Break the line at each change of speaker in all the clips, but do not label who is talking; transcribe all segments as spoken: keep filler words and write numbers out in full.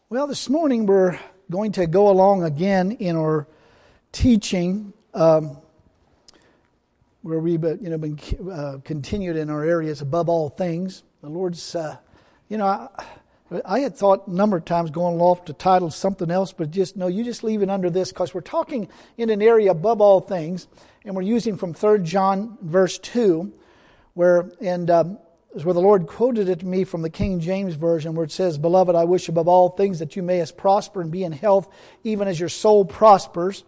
Well, this morning we're going to go along again in our teaching, um, where we've you know been uh, continued in our areas above all things. The Lord's, uh, you know, I, I had thought a number of times going off to title something else, but just no, you just leave it under this because we're talking in an area above all things, and we're using from Third John verse two, where and. Um, is where the Lord quoted it to me from the King James Version, where it says, "Beloved, I wish above all things that you mayest prosper and be in health, even as your soul prospers."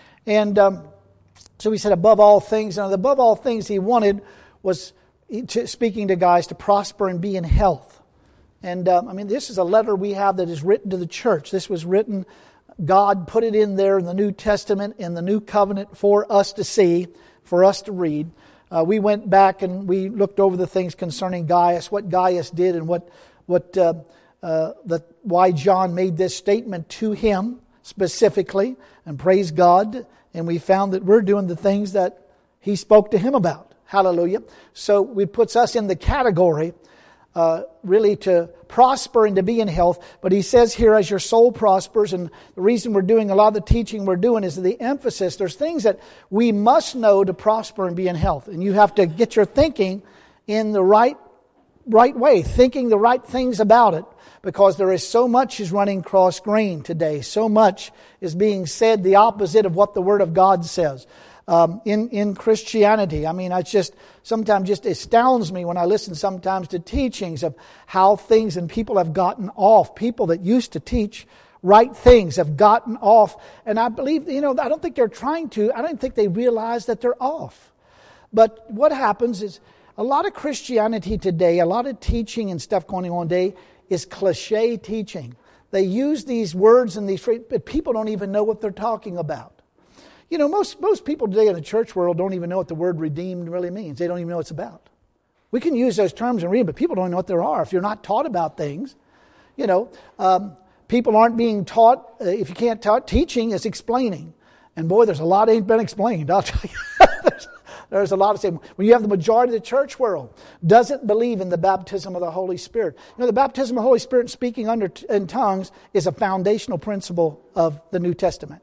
And um, so he said, above all things. And above all things he wanted was, speaking to guys, to prosper and be in health. And um, I mean, this is a letter we have that is written to the church. This was written, God put it in there in the New Testament, in the New Covenant for us to see, for us to read. Uh, we went back and we looked over the things concerning Gaius, what Gaius did, and what what uh, uh, the, why John made this statement to him specifically. And praise God, and we found that we're doing the things that he spoke to him about. Hallelujah! So it puts us in the category, uh, really, to prosper and to be in health. But he says here, as your soul prospers, and the reason we're doing a lot of the teaching we're doing is the emphasis. There's things that we must know to prosper and be in health. And you have to get your thinking in the right right way, thinking the right things about it, because there is so much is running cross grain today. So much is being said the opposite of what the Word of God says. Um, in, in Christianity. I mean, it's just, sometimes just astounds me when I listen sometimes to teachings of how things and people have gotten off. People that used to teach right things have gotten off. And I believe, you know, I don't think they're trying to. I don't think they realize that they're off. But what happens is a lot of Christianity today, a lot of teaching and stuff going on today is cliche teaching. They use these words and these phrases, but people don't even know what they're talking about. You know, most most people today in the church world don't even know what the word redeemed really means. They don't even know what it's about. We can use those terms and read them, but people don't know what there are. If you're not taught about things, you know, um, people aren't being taught. Uh, if you can't taught, teaching is explaining. And boy, there's a lot that ain't been explained. I'll tell you, there's, there's a lot of saying. When you have the majority of the church world doesn't believe in the baptism of the Holy Spirit. You know, the baptism of the Holy Spirit and speaking under in tongues is a foundational principle of the New Testament.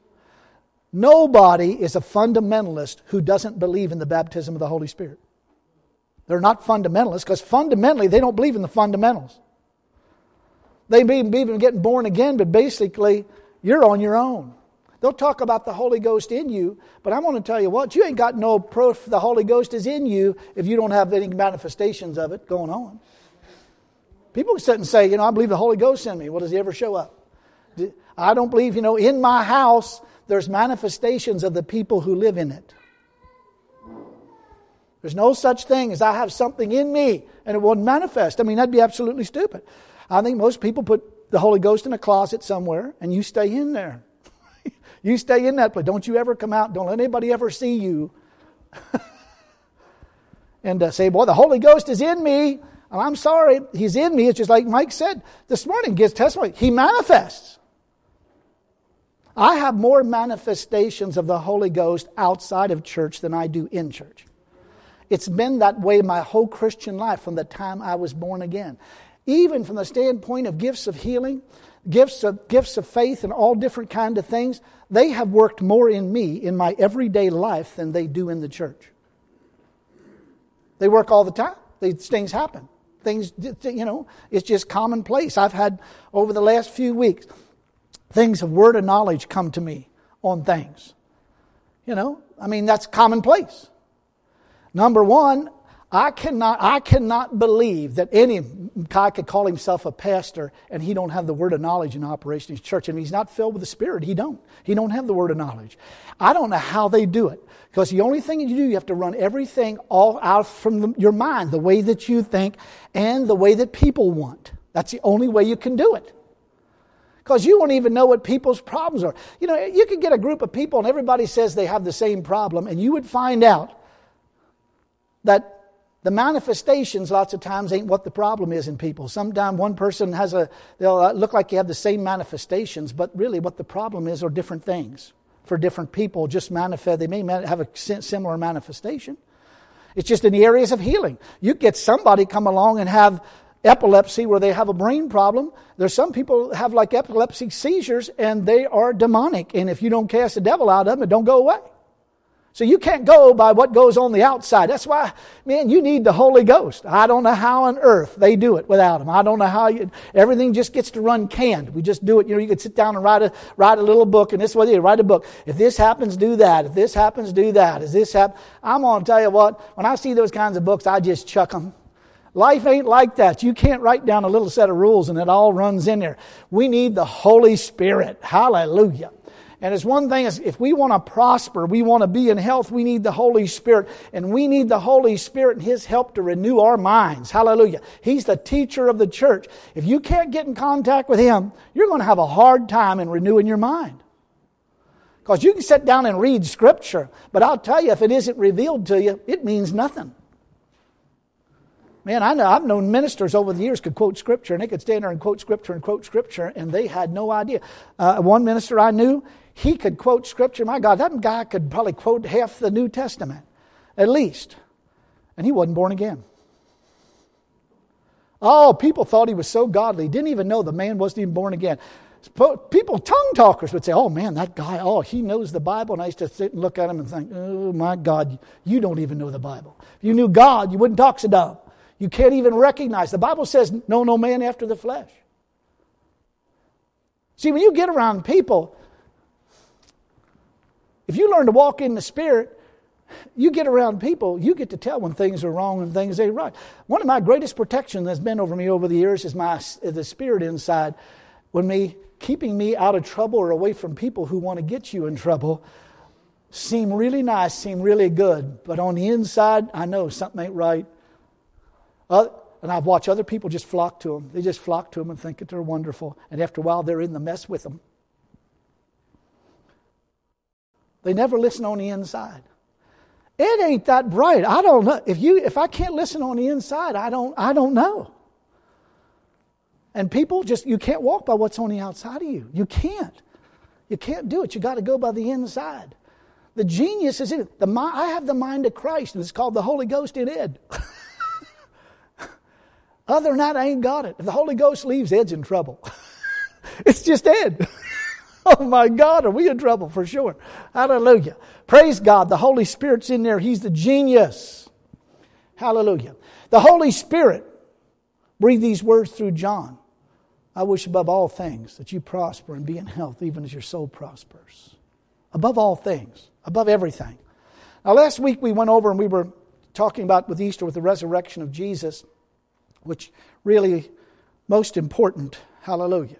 Nobody is a fundamentalist who doesn't believe in the baptism of the Holy Spirit. They're not fundamentalists because fundamentally they don't believe in the fundamentals. They believe in getting born again, but basically you're on your own. They'll talk about the Holy Ghost in you, but I'm going to tell you what, you ain't got no proof the Holy Ghost is in you if you don't have any manifestations of it going on. People sit and say, you know, I believe the Holy Ghost in me. Well, does he ever show up? I don't believe, you know, in my house there's manifestations of the people who live in it. There's no such thing as I have something in me and it won't manifest. I mean, that'd be absolutely stupid. I think most people put the Holy Ghost in a closet somewhere and you stay in there. You stay in that place. Don't you ever come out. Don't let anybody ever see you. and uh, say, boy, the Holy Ghost is in me. And I'm sorry, He's in me. It's just like Mike said this morning, gives testimony. He manifests. I have more manifestations of the Holy Ghost outside of church than I do in church. It's been that way my whole Christian life from the time I was born again. Even from the standpoint of gifts of healing, gifts of gifts of faith and all different kinds of things, they have worked more in me in my everyday life than they do in the church. They work all the time. These things happen. Things, you know, it's just commonplace. I've had over the last few weeks things of word of knowledge come to me on things. You know, I mean, that's commonplace. Number one, I cannot I cannot believe that any guy could call himself a pastor and he don't have the word of knowledge in operation in his church. And he's not filled with the Spirit. He don't. He don't have the word of knowledge. I don't know how they do it. Because the only thing you do, you have to run everything all out from the, your mind, the way that you think and the way that people want. That's the only way you can do it. Because you won't even know what people's problems are. You know, you could get a group of people and everybody says they have the same problem, and you would find out that the manifestations lots of times ain't what the problem is in people. Sometimes one person has a, they'll look like you have the same manifestations, but really what the problem is are different things. For different people, just manifest, they may have a similar manifestation. It's just in the areas of healing. You get somebody come along and have epilepsy where they have a brain problem. There's some people have like epileptic seizures and they are demonic. And if you don't cast the devil out of them, it don't go away. So you can't go by what goes on the outside. That's why, man, you need the Holy Ghost. I don't know how on earth they do it without Him. I don't know how you, everything just gets to run canned. We just do it. You know, you could sit down and write a write a little book, and this is what you write a book. If this happens, do that. If this happens, do that. If this happens, I'm going to tell you what. When I see those kinds of books, I just chuck them. Life ain't like that. You can't write down a little set of rules and it all runs in there. We need the Holy Spirit. Hallelujah. And it's one thing is if we want to prosper, we want to be in health, we need the Holy Spirit. And we need the Holy Spirit and His help to renew our minds. Hallelujah. He's the teacher of the church. If you can't get in contact with Him, you're going to have a hard time in renewing your mind. Because you can sit down and read Scripture, but I'll tell you, if it isn't revealed to you, it means nothing. Man, I know, I've known ministers over the years could quote Scripture, and they could stand there and quote Scripture and quote Scripture, and they had no idea. Uh, one minister I knew, he could quote Scripture. My God, that guy could probably quote half the New Testament, at least. And he wasn't born again. Oh, people thought he was so godly. Didn't even know the man wasn't even born again. People, tongue talkers would say, oh man, that guy, oh, he knows the Bible. And I used to sit and look at him and think, oh my God, you don't even know the Bible. If you knew God, you wouldn't talk so dumb. You can't even recognize. The Bible says, know no man after the flesh. See, when you get around people, if you learn to walk in the Spirit, you get around people, you get to tell when things are wrong and things ain't right. One of my greatest protections that's been over me over the years is my the Spirit inside, when me keeping me out of trouble or away from people who want to get you in trouble seem really nice, seem really good, but on the inside, I know something ain't right. Uh, and I've watched other people just flock to them. They just flock to them and think that they're wonderful. And after a while, they're in the mess with them. They never listen on the inside. It ain't that bright. I don't know. If you, if I can't listen on the inside, I don't, I don't know. And people just, you can't walk by what's on the outside of you. You can't. You can't do it. You got to go by the inside. The genius is in it. The, I have the mind of Christ, and it's called the Holy Ghost in Ed. Other than that, I ain't got it. If the Holy Ghost leaves, Ed's in trouble. It's just Ed. Oh my God, are we in trouble for sure. Hallelujah. Praise God. The Holy Spirit's in there. He's the genius. Hallelujah. The Holy Spirit breathed these words through John. I wish above all things that you prosper and be in health, even as your soul prospers. Above all things. Above everything. Now last week we went over and we were talking about with Easter, with the resurrection of Jesus, which really most important, hallelujah,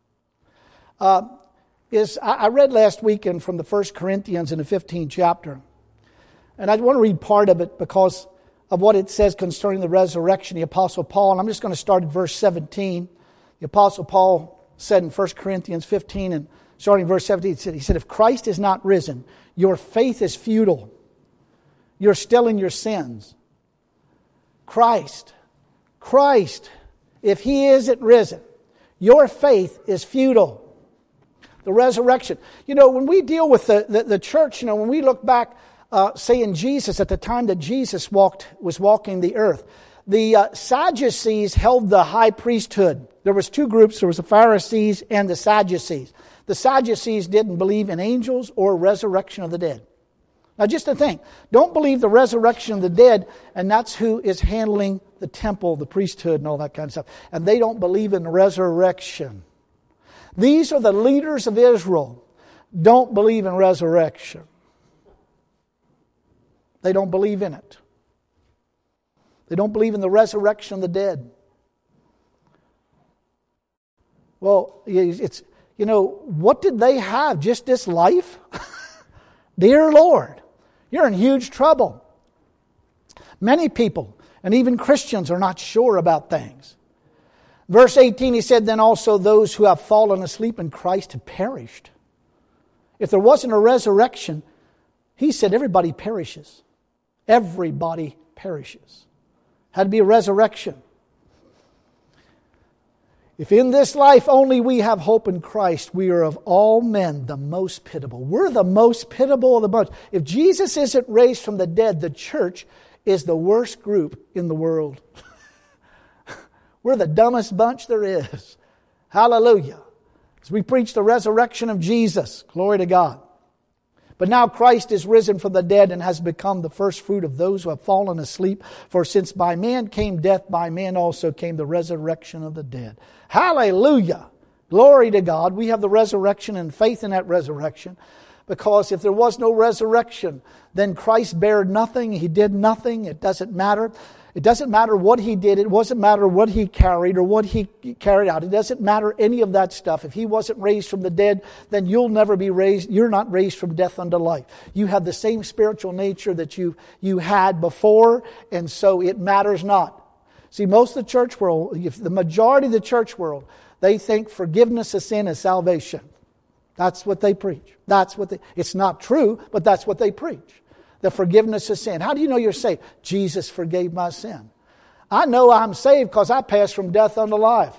uh, is I, I read last weekend from the First Corinthians in the fifteenth chapter. And I want to read part of it because of what it says concerning the resurrection, the Apostle Paul. And I'm just going to start at verse seventeen. The Apostle Paul said in First Corinthians fifteen, and starting verse seventeen, he said, he said, if Christ is not risen, your faith is futile. You're still in your sins. Christ Christ, if He isn't risen, your faith is futile. The resurrection. You know, when we deal with the, the, the church, you know, when we look back, uh, say in Jesus, at the time that Jesus walked was walking the earth, the uh, Sadducees held the high priesthood. There was two groups. There was the Pharisees and the Sadducees. The Sadducees didn't believe in angels or resurrection of the dead. Now just to think, don't believe the resurrection of the dead, and that's who is handling the temple, the priesthood, and all that kind of stuff. And they don't believe in the resurrection. These are the leaders of Israel. Don't believe in resurrection. They don't believe in it. They don't believe in the resurrection of the dead. Well, it's, you know, what did they have? Just this life? Dear Lord, you're in huge trouble. Many people, and even Christians, are not sure about things. Verse eighteen, he said, then also those who have fallen asleep in Christ have perished. If there wasn't a resurrection, he said everybody perishes. Everybody perishes. Had to be a resurrection. If in this life only we have hope in Christ, we are of all men the most pitiable. We're the most pitiable of the bunch. If Jesus isn't raised from the dead, the church is the worst group in the world. We're the dumbest bunch there is. Hallelujah. As we preach the resurrection of Jesus. Glory to God. But now Christ is risen from the dead and has become the first fruit of those who have fallen asleep. For since by man came death, by man also came the resurrection of the dead. Hallelujah. Glory to God. We have the resurrection and faith in that resurrection. Because if there was no resurrection, then Christ bared nothing. He did nothing. It doesn't matter. It doesn't matter what He did. It doesn't matter what He carried or what He carried out. It doesn't matter any of that stuff. If He wasn't raised from the dead, then you'll never be raised. You're not raised from death unto life. You have the same spiritual nature that you, you had before, and so it matters not. See, most of the church world, if the majority of the church world, they think forgiveness of sin is salvation. That's what they preach. That's what they, it's not true, but that's what they preach. The forgiveness of sin. How do you know you're saved? Jesus forgave my sin. I know I'm saved because I passed from death unto life.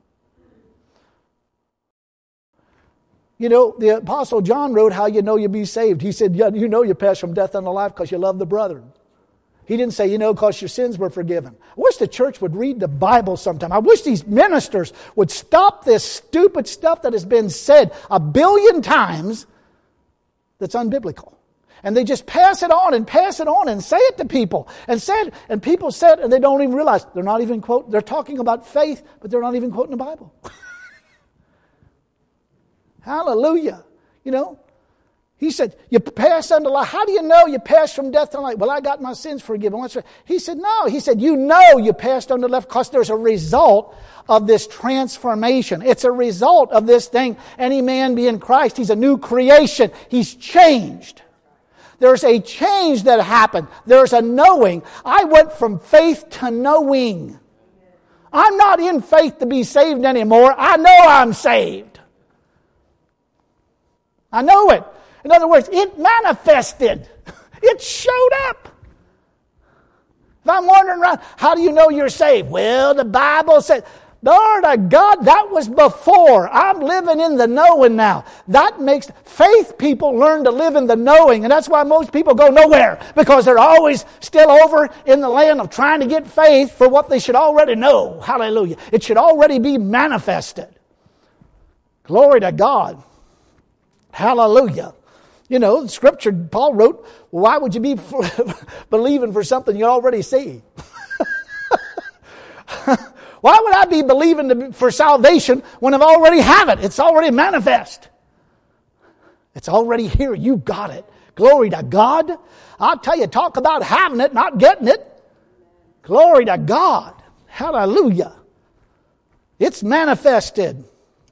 You know, the Apostle John wrote how you know you be saved. He said, yeah, you know you passed from death unto life because you love the brethren. He didn't say, you know, because your sins were forgiven. I wish the church would read the Bible sometime. I wish these ministers would stop this stupid stuff that has been said a billion times that's unbiblical. And they just pass it on and pass it on and say it to people. And say it, and people say it and they don't even realize. They're not even quoting. They're talking about faith, but they're not even quoting the Bible. Hallelujah. You know, he said, you pass unto life. How do you know you passed from death to life? Well, I got my sins forgiven. What's right? He said, no. He said, you know you passed unto life because there's a result of this transformation. It's a result of this thing. Any man be in Christ, he's a new creation. He's changed. There's a change that happened. There's a knowing. I went from faith to knowing. I'm not in faith to be saved anymore. I know I'm saved. I know it. In other words, it manifested. It showed up. If I'm wandering around, how do you know you're saved? Well, the Bible said, Lord of God, that was before. I'm living in the knowing now. That makes faith people learn to live in the knowing. And that's why most people go nowhere. Because they're always still over in the land of trying to get faith for what they should already know. Hallelujah. It should already be manifested. Glory to God. Hallelujah. You know, the scripture, Paul wrote, why would you be believing for something you already see? Why would I be believing for salvation when I already have it? It's already manifest. It's already here. You got it. Glory to God. I'll tell you, talk about having it, not getting it. Glory to God. Hallelujah. It's manifested.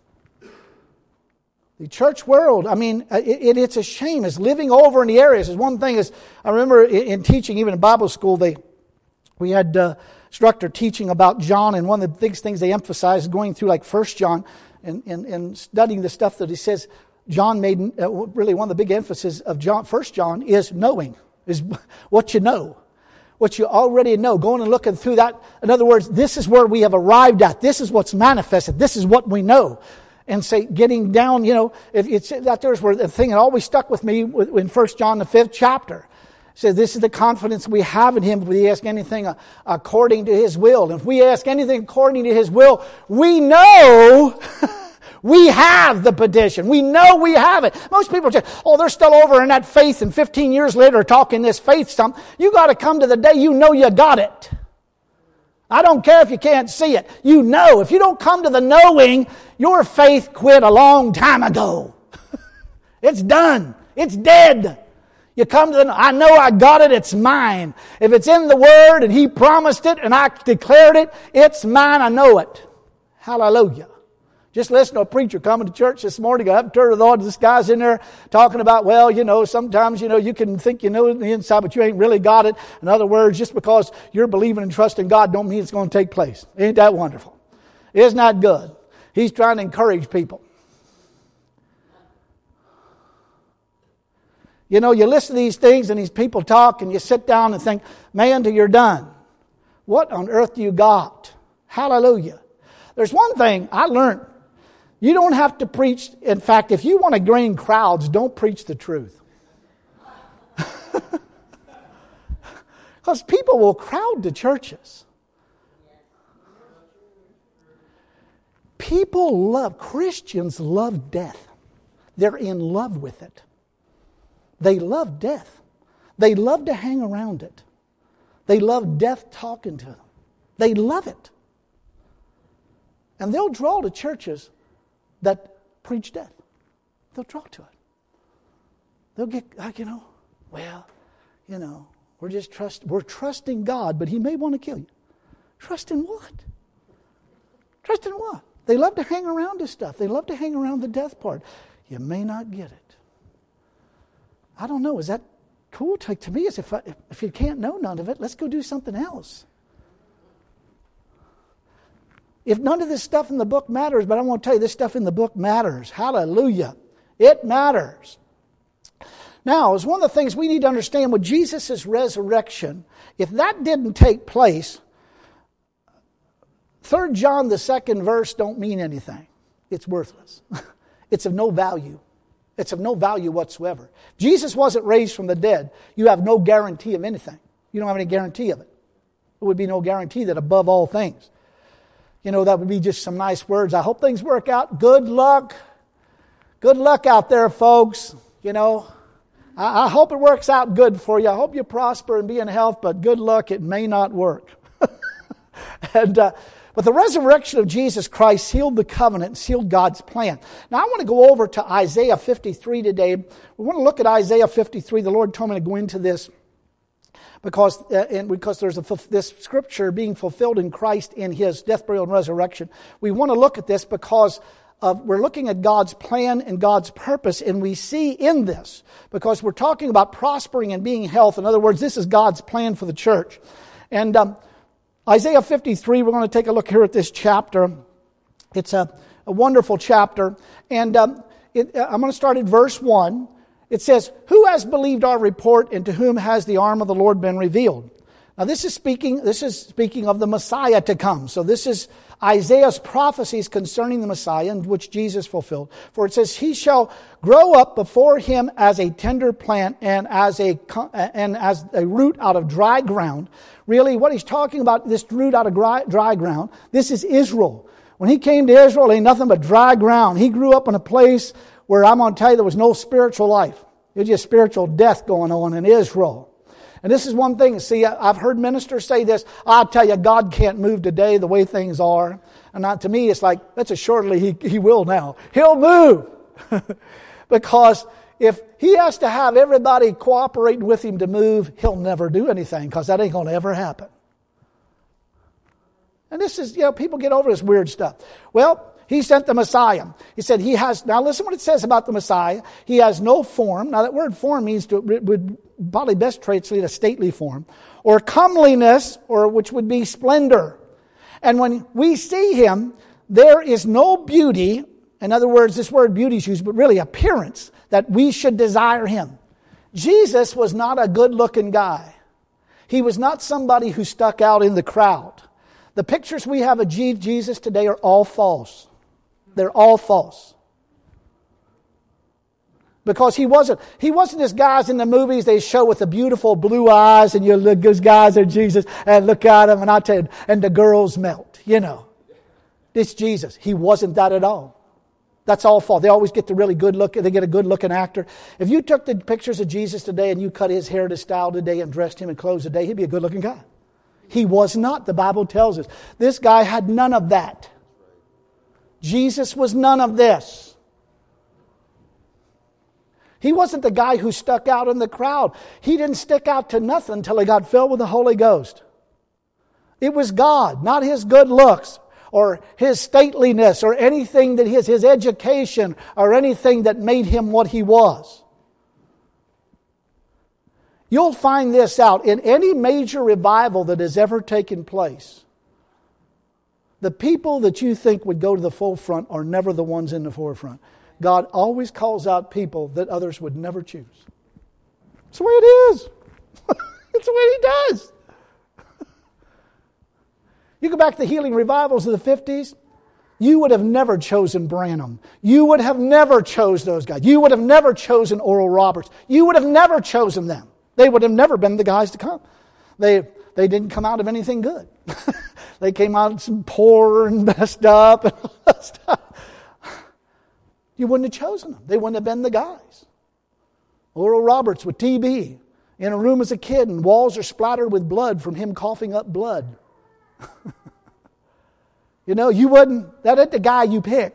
The church world, I mean, it, it, it's a shame. It's living over in the areas. There's one thing is, I remember in, in teaching, even in Bible school, they we had uh, instructor teaching about John, and one of the big things they emphasized going through like First John and, and, and studying the stuff that he says John made, uh, really one of the big emphasis of John, First John is knowing, is what you know. What you already know, going and looking through that. In other words, this is where we have arrived at. This is what's manifested. This is what we know. And say, getting down, you know, if it's that there's where the thing that always stuck with me in First John, the fifth chapter. It says, this is the confidence we have in Him if we ask anything according to His will. And if we ask anything according to His will, we know we have the petition. We know we have it. Most people say, oh, they're still over in that faith, and fifteen years later talking this faith something. You got to come to the day you know you got it. I don't care if you can't see it. You know. If you don't come to the knowing, your faith quit a long time ago. It's done. It's dead. You come to the, I know I got it, it's mine. If it's in the Word and He promised it and I declared it, it's mine, I know it. Hallelujah. Just listen to a preacher coming to church this morning. I haven't heard of the Lord. This guy's in there talking about, well, you know, sometimes, you know, you can think you know it on the inside, but you ain't really got it. In other words, just because you're believing and trusting God don't mean it's going to take place. Ain't that wonderful? Isn't that good? He's trying to encourage people. You know, you listen to these things and these people talk and you sit down and think, man, till you're done. What on earth do you got? Hallelujah. There's one thing I learned. You don't have to preach. In fact, if you want to gain crowds, don't preach the truth. Because people will crowd to churches. People love, Christians love death. They're in love with it. They love death. They love to hang around it. They love death talking to them. They love it. And they'll draw to churches that preach death. They'll draw to it. They'll get, like, you know, well, you know, we're just trust, we're trusting God, but He may want to kill you. Trust in what? Trust in what? They love to hang around this stuff. They love to hang around the death part. You may not get it. I don't know. Is that cool? To, to me, it's if, I, if you can't know none of it, let's go do something else. If none of this stuff in the book matters, but I want to tell you, this stuff in the book matters. Hallelujah. It matters. Now, it's one of the things we need to understand with Jesus' resurrection. If that didn't take place, Third John, the second verse, don't mean anything. It's worthless. It's of no value. It's of no value whatsoever. If Jesus wasn't raised from the dead, you have no guarantee of anything. You don't have any guarantee of it. There would be no guarantee that above all things. You know, that would be just some nice words. I hope things work out. Good luck. Good luck out there, folks. You know, I, I hope it works out good for you. I hope you prosper and be in health, but good luck, it may not work. and uh, But the resurrection of Jesus Christ sealed the covenant and sealed God's plan. Now I want to go over to Isaiah fifty-three today. We want to look at Isaiah fifty-three. The Lord told me to go into this because uh, and because there's a, this scripture being fulfilled in Christ in His death, burial, and resurrection. We want to look at this because of, we're looking at God's plan and God's purpose, and we see in this, because we're talking about prospering and being health. In other words, this is God's plan for the church. And um, Isaiah fifty-three, we're going to take a look here at this chapter. It's a, a wonderful chapter. And um, it, I'm going to start at verse one. It says, "Who has believed our report, and to whom has the arm of the Lord been revealed?" Now this is speaking, this is speaking of the Messiah to come. So this is Isaiah's prophecies concerning the Messiah, which Jesus fulfilled. For it says, "He shall grow up before him as a tender plant and as a and as a root out of dry ground." Really, what he's talking about, this root out of dry, dry ground, this is Israel. When he came to Israel, ain't nothing but dry ground. He grew up in a place where I'm going to tell you there was no spiritual life. It was just spiritual death going on in Israel. And this is one thing. See, I've heard ministers say this. I'll tell you, God can't move today the way things are. And not, to me, it's like, that's assuredly he, he will now. He'll move. Because if he has to have everybody cooperating with him to move, he'll never do anything, because that ain't going to ever happen. And this is, you know, people get over this weird stuff. Well, He sent the Messiah. He said he has, now listen what it says about the Messiah. He has no form. Now that word form means to, it would probably best translate a stately form. Or comeliness, or which would be splendor. And when we see him, there is no beauty. In other words, this word beauty is used, but really appearance, that we should desire him. Jesus was not a good-looking guy. He was not somebody who stuck out in the crowd. The pictures we have of Jesus today are all false. They're all false. Because he wasn't, he wasn't this guys in the movies they show with the beautiful blue eyes, and you look, those guys are Jesus, and look at him, and I tell you, and the girls melt, you know. It's Jesus. He wasn't that at all. That's all false. They always get the really good look, they get a good looking actor. If you took the pictures of Jesus today and you cut his hair to style today and dressed him in clothes today, he'd be a good looking guy. He was not, the Bible tells us. This guy had none of that. Jesus was none of this. He wasn't the guy who stuck out in the crowd. He didn't stick out to nothing until he got filled with the Holy Ghost. It was God, not his good looks or his stateliness or anything that his, his education or anything that made him what he was. You'll find this out in any major revival that has ever taken place. The people that you think would go to the forefront are never the ones in the forefront. God always calls out people that others would never choose. It's the way it is. It's the way He does. You go back to the healing revivals of the fifties, you would have never chosen Branham. You would have never chose those guys. You would have never chosen Oral Roberts. You would have never chosen them. They would have never been the guys to come. They they didn't come out of anything good. they came out some poor and messed up and all that stuff. You wouldn't have chosen them. They wouldn't have been the guys. Oral Roberts with T B in a room as a kid, and walls are splattered with blood from him coughing up blood. You know, you wouldn't, that ain't the guy you pick.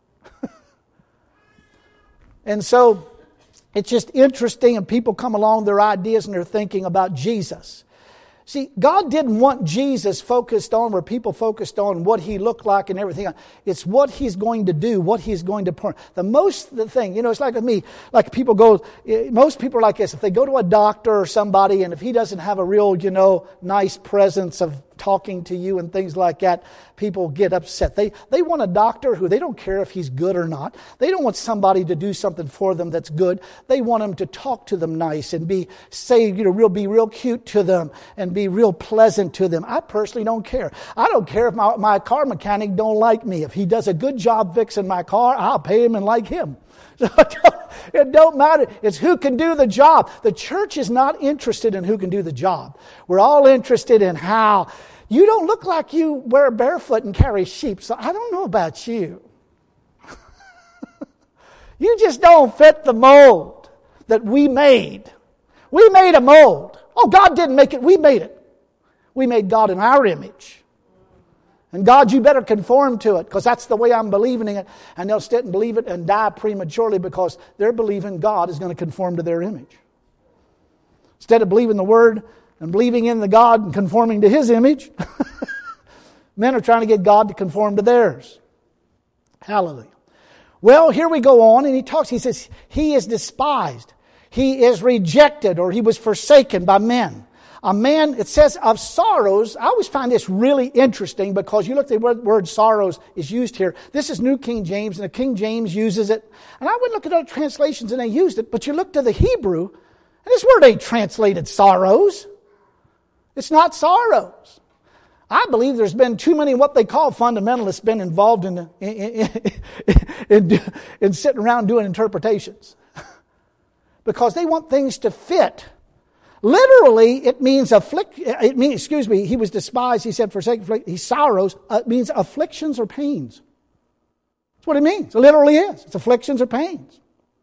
And so, it's just interesting, and people come along with their ideas and their thinking about Jesus. See, God didn't want Jesus focused on where people focused on what He looked like and everything. It's what He's going to do, what He's going to perform. The most the thing, you know, it's like with me, like people go, most people are like this. If they go to a doctor or somebody, and if he doesn't have a real, you know, nice presence of talking to you and things like that, people get upset. They they want a doctor who they don't care if he's good or not. They don't want somebody to do something for them that's good. They want him to talk to them nice and be, say, you know, real, be real cute to them and be real pleasant to them. I personally don't care. I don't care if my, my car mechanic don't like me. If he does a good job fixing my car, I'll pay him and like him. So it don't matter. It's who can do the job. The church is not interested in who can do the job. We're all interested in how. You don't look like you wear barefoot and carry sheep, so I don't know about you. You just don't fit the mold that we made. We made a mold. Oh, God didn't make it. We made it. We made God in our image. And God, you better conform to it, because that's the way I'm believing it. And they'll sit and believe it and die prematurely because they're believing God is going to conform to their image. Instead of believing the Word and believing in the God and conforming to His image, men are trying to get God to conform to theirs. Hallelujah. Well, here we go on, and he talks, he says, He is despised. He is rejected, or He was forsaken by men. A man, it says, of sorrows. I always find this really interesting because you look at the word, word sorrows is used here. This is New King James, and the King James uses it. And I would look at other translations and they used it, but you look to the Hebrew, and this word ain't translated sorrows. It's not sorrows. I believe there's been too many what they call fundamentalists been involved in, in, in, in, in sitting around doing interpretations. Because they want things to fit. Literally, it means afflict. It means, excuse me, He was despised. He said, "Forsaken." He sorrows. Uh, it means afflictions or pains. That's what it means. It literally is. It's afflictions or pains.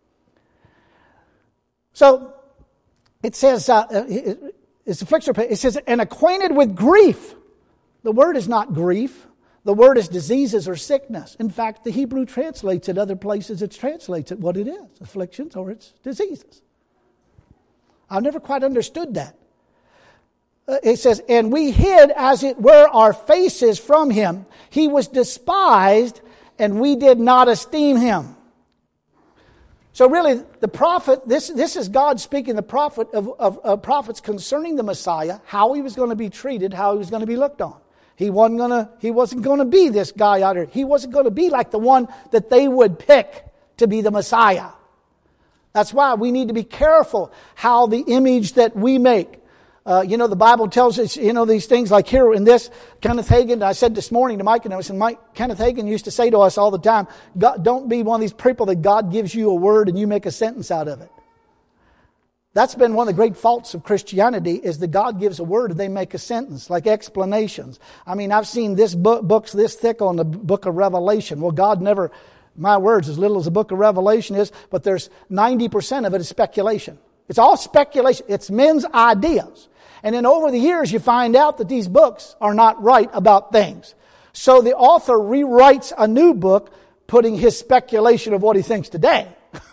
So it says, uh, it, it's affliction or pain. It says, "and acquainted with grief." The word is not grief. The word is diseases or sickness. In fact, the Hebrew translates it other places. It translates it what it is: afflictions or it's diseases. I've never quite understood that. Uh, it says, "and we hid, as it were, our faces from Him. He was despised, and we did not esteem Him." So really, the prophet, this, this is God speaking, the prophet of, of, of prophets concerning the Messiah, how He was going to be treated, how He was going to be looked on. He wasn't going to, he wasn't going to be this guy out here. He wasn't going to be like the one that they would pick to be the Messiah. That's why we need to be careful how the image that we make. Uh, you know, the Bible tells us, you know, these things like here in this, Kenneth Hagin, I said this morning to Mike, and I was, and Mike, Kenneth Hagin used to say to us all the time, God, don't be one of these people that God gives you a word and you make a sentence out of it. That's been one of the great faults of Christianity, is that God gives a word and they make a sentence, like explanations. I mean, I've seen this book, books this thick on the book of Revelation. Well, God never... My words, as little as the book of Revelation is, but there's ninety percent of it is speculation. It's all speculation. It's men's ideas. And then over the years, you find out that these books are not right about things. So the author rewrites a new book, putting his speculation of what he thinks today.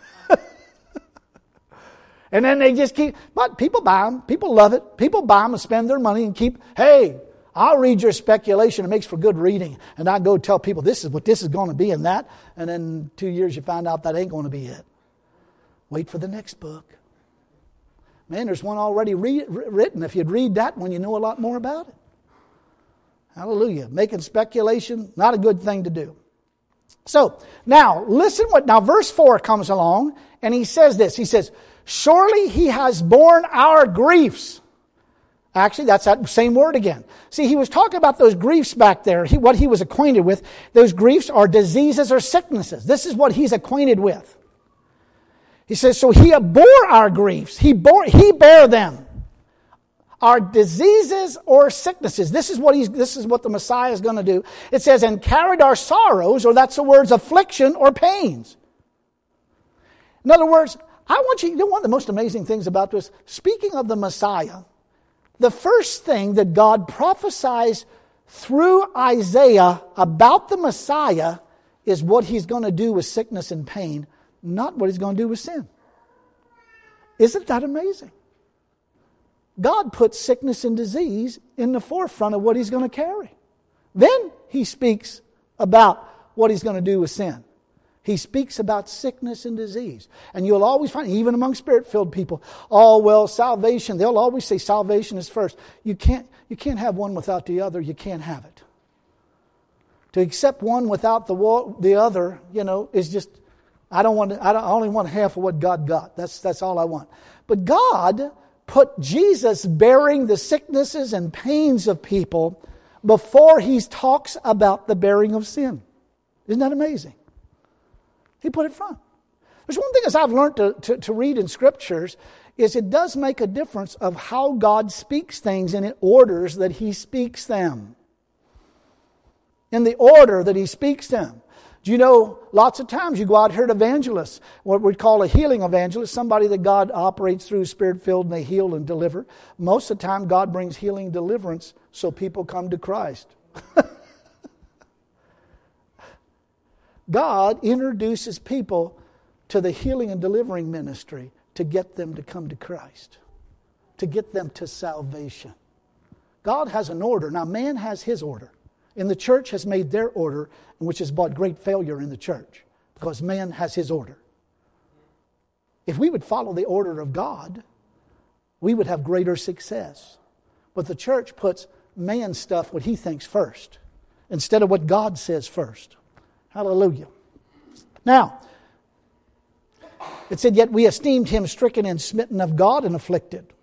And then they just keep, but people buy them. People love it. People buy them and spend their money and keep, hey, I'll read your speculation. It makes for good reading. And I go tell people this is what this is going to be and that. And then two years you find out that ain't going to be it. Wait for the next book. Man, there's one already re- written. If you'd read that one, you know a lot more about it. Hallelujah. Making speculation, not a good thing to do. So, now, listen what, now verse four comes along and he says this. He says, "Surely He has borne our griefs." Actually, that's that same word again. See, he was talking about those griefs back there, he, what he was acquainted with. Those griefs are diseases or sicknesses. This is what he's acquainted with. He says, so He bore our griefs. He bore, He bare them. are diseases or sicknesses. This is what he's, this is what the Messiah is going to do. It says, and carried our sorrows, or that's the words affliction or pains. In other words, I want you, you know one of the most amazing things about this? Speaking of the Messiah, the first thing that God prophesies through Isaiah about the Messiah is what he's going to do with sickness and pain, not what he's going to do with sin. Isn't that amazing? God puts sickness and disease in the forefront of what he's going to carry. Then he speaks about what he's going to do with sin. He speaks about sickness and disease. And you'll always find, even among Spirit-filled people, oh, well, salvation, they'll always say salvation is first. You can't, you can't have one without the other. You can't have it. To accept one without the the other, you know, is just, I don't want to, I, don't, I only want half of what God got. That's, that's all I want. But God put Jesus bearing the sicknesses and pains of people before he talks about the bearing of sin. Isn't that amazing? He put it front. There's one thing as I've learned to, to, to read in Scriptures is it does make a difference of how God speaks things and it orders that he speaks them. In the order that he speaks them. Do you know, lots of times you go out here to evangelists, what we call a healing evangelist, somebody that God operates through Spirit-filled and they heal and deliver. Most of the time God brings healing and deliverance so people come to Christ. God introduces people to the healing and delivering ministry to get them to come to Christ, to get them to salvation. God has an order. Now man has his order. And the church has made their order, which has brought great failure in the church, because man has his order. If we would follow the order of God, we would have greater success. But the church puts man's stuff, what he thinks first, instead of what God says first. Hallelujah. Now, it said, yet we esteemed him stricken and smitten of God and afflicted.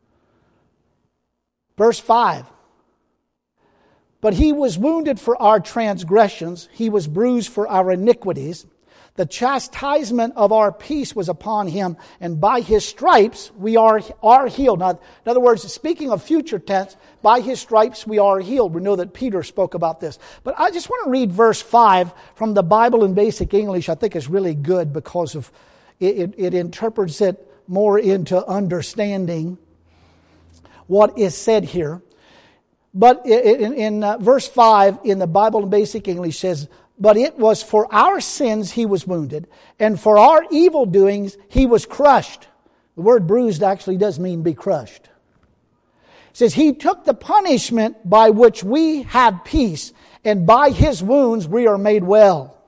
Verse five. But he was wounded for our transgressions. He was bruised for our iniquities. The chastisement of our peace was upon him, and by his stripes we are, are healed. Now, in other words, speaking of future tense, by his stripes we are healed. We know that Peter spoke about this. But I just want to read verse five from the Bible in Basic English. I think it's really good because of it, it, it interprets it more into understanding what is said here. But in, in uh, verse five in the Bible in Basic English says, but it was for our sins he was wounded, and for our evil doings he was crushed. The word bruised actually does mean be crushed. It says, he took the punishment by which we have peace, and by his wounds we are made well.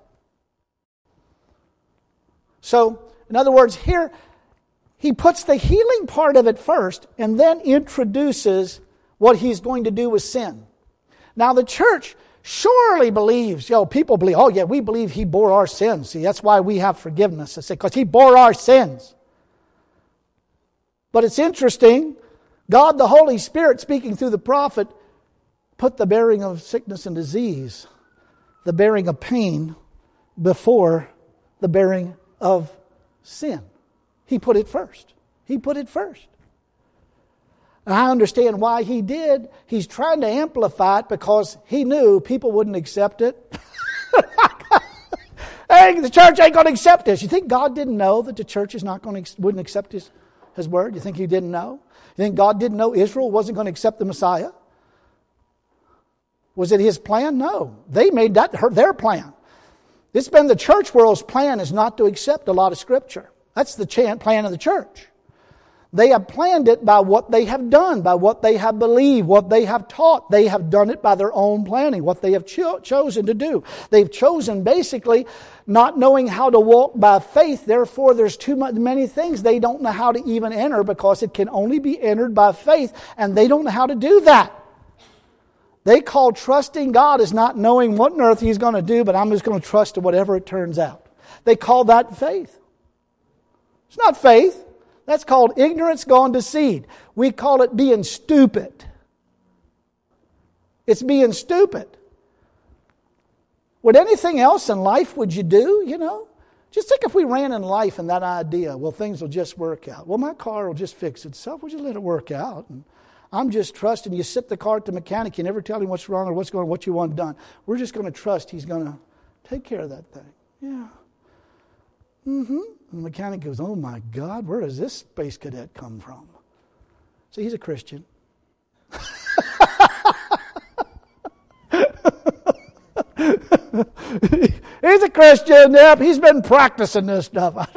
So, in other words, here he puts the healing part of it first, and then introduces what he's going to do with sin. Now the church surely believes, you know, people believe, oh yeah, we believe he bore our sins. See, that's why we have forgiveness. I say, because he bore our sins. But it's interesting, God the Holy Spirit speaking through the prophet put the bearing of sickness and disease, the bearing of pain before the bearing of sin. He put it first. He put it first. I understand why he did. He's trying to amplify it because he knew people wouldn't accept it. Hey, the church ain't going to accept this. You think God didn't know that the church is not going to wouldn't accept his, his word? You think he didn't know? You think God didn't know Israel wasn't going to accept the Messiah? Was it his plan? No. They made that their plan. It's been the church world's plan is not to accept a lot of Scripture. That's the plan of the church. They have planned it by what they have done, by what they have believed, what they have taught. They have done it by their own planning, what they have cho- chosen to do. They've chosen basically not knowing how to walk by faith. Therefore, there's too much, many things they don't know how to even enter because it can only be entered by faith, and they don't know how to do that. They call trusting God as not knowing what on earth he's going to do, but I'm just going to trust to whatever it turns out. They call that faith. It's not faith. That's called ignorance gone to seed. We call it being stupid. It's being stupid. Would anything else in life would you do, you know? Just think if we ran in life and that idea, well, things will just work out. Well, my car will just fix itself. We'll just let it work out. And I'm just trusting. You sit the car at the mechanic. You never tell him what's wrong or what's going on, what you want done. We're just going to trust he's going to take care of that thing. Yeah. Mm-hmm. And the mechanic goes, oh my God, where does this space cadet come from? See, he's a Christian. He's a Christian. Yep, he's been practicing this stuff.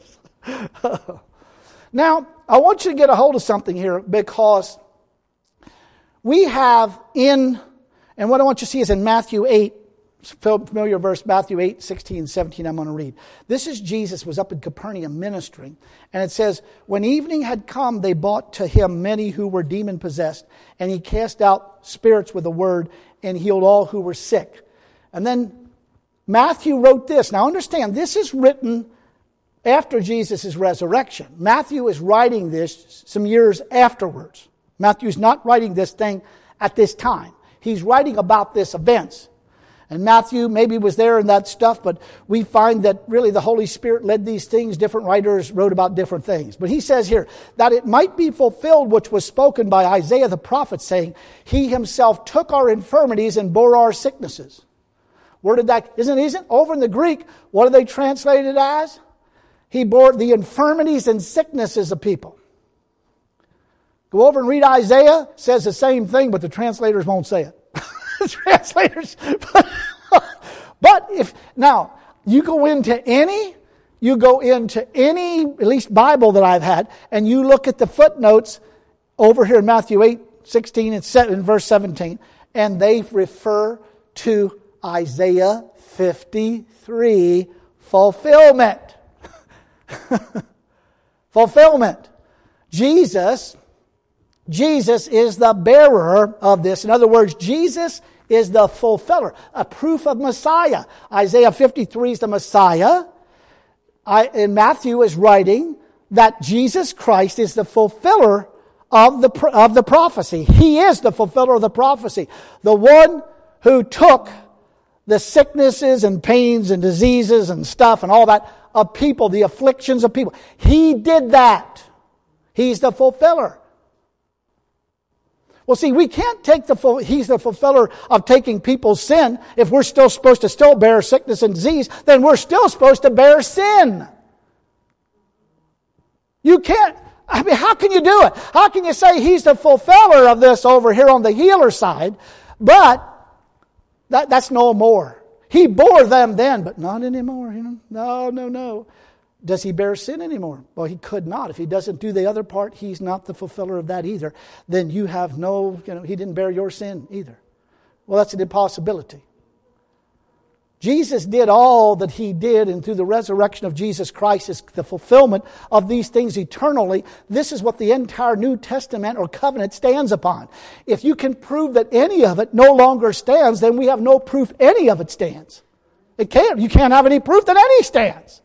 Now, I want you to get a hold of something here, because we have in, and what I want you to see is in Matthew eight, familiar verse, Matthew eight, sixteen, seventeen, I'm going to read. This is Jesus was up in Capernaum ministering. And it says, when evening had come, they brought to him many who were demon-possessed. And he cast out spirits with a word and healed all who were sick. And then Matthew wrote this. Now understand, this is written after Jesus' resurrection. Matthew is writing this some years afterwards. Matthew's not writing this thing at this time. He's writing about this events. And Matthew maybe was there in that stuff, but we find that really the Holy Spirit led these things. Different writers wrote about different things. But he says here, that it might be fulfilled which was spoken by Isaiah the prophet, saying, he himself took our infirmities and bore our sicknesses. Where did that, isn't, isn't, over in the Greek, what do they translate it as? He bore the infirmities and sicknesses of people. Go over and read Isaiah, says the same thing, but the translators won't say it. Translators. But, but if, now, you go into any, you go into any, at least Bible that I've had, and you look at the footnotes over here in Matthew eight, sixteen, and verse seventeen, and they refer to Isaiah fifty-three fulfillment. Fulfillment. Jesus, Jesus is the bearer of this. In other words, Jesus is the fulfiller, a proof of Messiah. Isaiah fifty-three is the Messiah. I, and Matthew is writing that Jesus Christ is the fulfiller of the, of the prophecy. He is the fulfiller of the prophecy. The one who took the sicknesses and pains and diseases and stuff and all that of people, the afflictions of people. He did that. He's the fulfiller. Well, see, we can't take the full, he's the fulfiller of taking people's sin. If we're still supposed to still bear sickness and disease, then we're still supposed to bear sin. You can't, I mean, how can you do it? How can you say he's the fulfiller of this over here on the healer side, but that, that's no more. He bore them then, but not anymore. You know? No, no, no. Does he bear sin anymore? Well, he could not. If he doesn't do the other part, he's not the fulfiller of that either. Then you have no, you know, he didn't bear your sin either. Well, that's an impossibility. Jesus did all that he did, and through the resurrection of Jesus Christ is the fulfillment of these things eternally. This is what the entire New Testament or covenant stands upon. If you can prove that any of it no longer stands, then we have no proof any of it stands. It can't. You can't have any proof that any stands.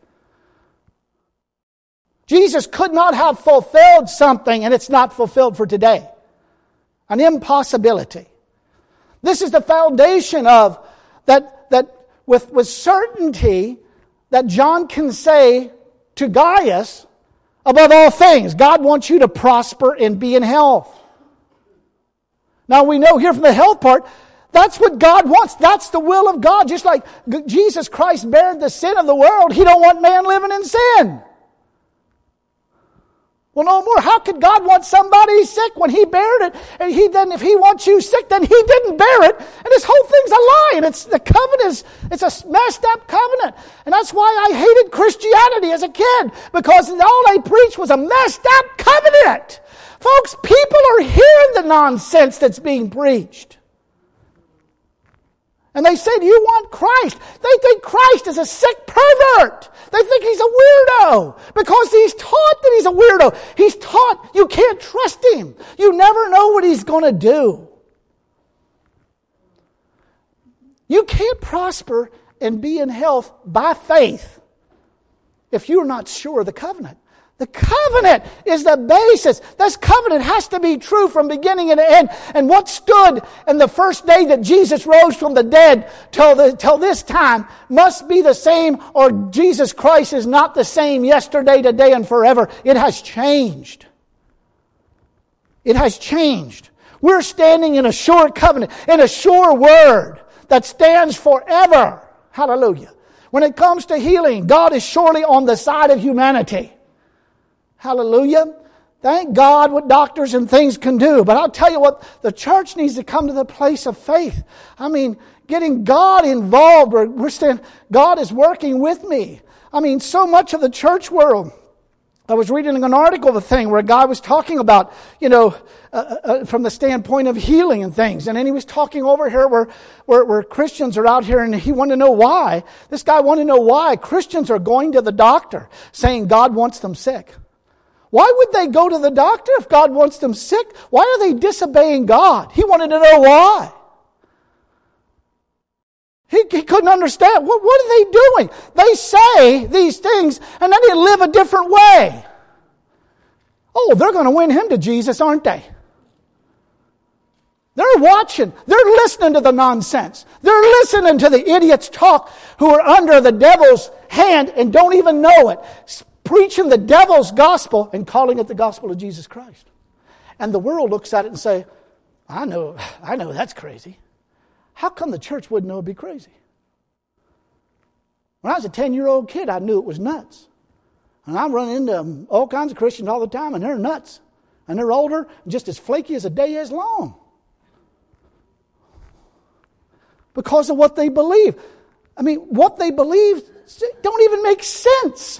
Jesus could not have fulfilled something and it's not fulfilled for today. An impossibility. This is the foundation of that, that with, with certainty that John can say to Gaius, above all things, God wants you to prosper and be in health. Now we know here from the health part, that's what God wants. That's the will of God. Just like Jesus Christ bared the sin of the world, He don't want man living in sin. Well, no more. How could God want somebody sick when He bared it? And He then, if He wants you sick, then He didn't bear it. And this whole thing's a lie. And it's the covenant is, it's a messed up covenant. And that's why I hated Christianity as a kid. Because all they preached was a messed up covenant. Folks, people are hearing the nonsense that's being preached. And they said, you want Christ. They think Christ is a sick pervert. They think He's a weirdo. Because He's taught that He's a weirdo. He's taught you can't trust Him. You never know what He's going to do. You can't prosper and be in health by faith if you're not sure of the covenant. The covenant is the basis. This covenant has to be true from beginning and end. And what stood in the first day that Jesus rose from the dead till, the, till this time must be the same, or Jesus Christ is not the same yesterday, today, and forever. It has changed. It has changed. We're standing in a sure covenant, in a sure word that stands forever. Hallelujah. When it comes to healing, God is surely on the side of humanity. Hallelujah. Thank God what doctors and things can do. But I'll tell you what, the church needs to come to the place of faith. I mean, getting God involved. We're, we're saying, God is working with me. I mean, so much of the church world. I was reading an article of a thing where a guy was talking about, you know, uh, uh, from the standpoint of healing and things. And then he was talking over here where, where, where Christians are out here, and he wanted to know why. This guy wanted to know why Christians are going to the doctor saying God wants them sick. Why would they go to the doctor if God wants them sick? Why are they disobeying God? He wanted to know why. He, he couldn't understand. What, what are they doing? They say these things and then they live a different way. Oh, they're going to win him to Jesus, aren't they? They're watching. They're listening to the nonsense. They're listening to the idiots talk who are under the devil's hand and don't even know it. Preaching the devil's gospel and calling it the gospel of Jesus Christ. And the world looks at it and say, I know, I know that's crazy. How come the church wouldn't know it'd be crazy? When I was a ten-year-old kid, I knew it was nuts. And I run into all kinds of Christians all the time, and they're nuts. And they're older, just as flaky as a day is long. Because of what they believe. I mean, what they believe don't even make sense.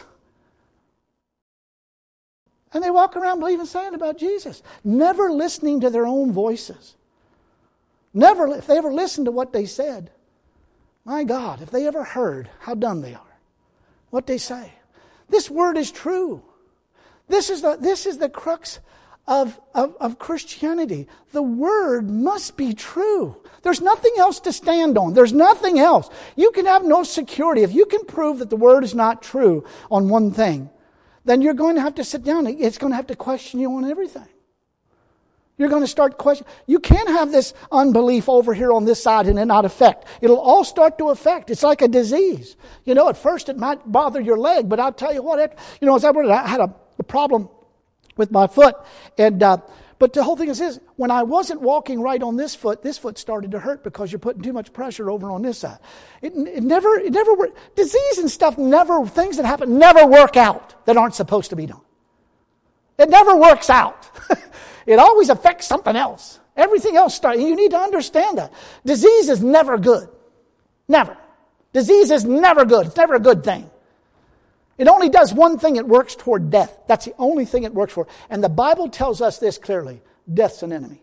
And they walk around believing saying about Jesus. Never listening to their own voices. Never, if they ever listened to what they said, my God, if they ever heard how dumb they are, what they say. This word is true. This is the, this is the crux of, of, of Christianity. The word must be true. There's nothing else to stand on. There's nothing else. You can have no security. If you can prove that the word is not true on one thing, then you're going to have to sit down. It's going to have to question you on everything. You're going to start questioning. You can't have this unbelief over here on this side and it not affect. It'll all start to affect. It's like a disease. You know, at first it might bother your leg, but I'll tell you what, it, you know, as I had a, a problem with my foot, and uh, but the whole thing is this: when I wasn't walking right on this foot, this foot started to hurt because you're putting too much pressure over on this side. It, it never, it never worked. Disease and stuff never, things that happen never work out that aren't supposed to be done. It never works out. It always affects something else. Everything else starts. You need to understand that. Disease is never good. Never. Disease is never good. It's never a good thing. It only does one thing. It works toward death. That's the only thing it works for. And the Bible tells us this clearly. Death's an enemy.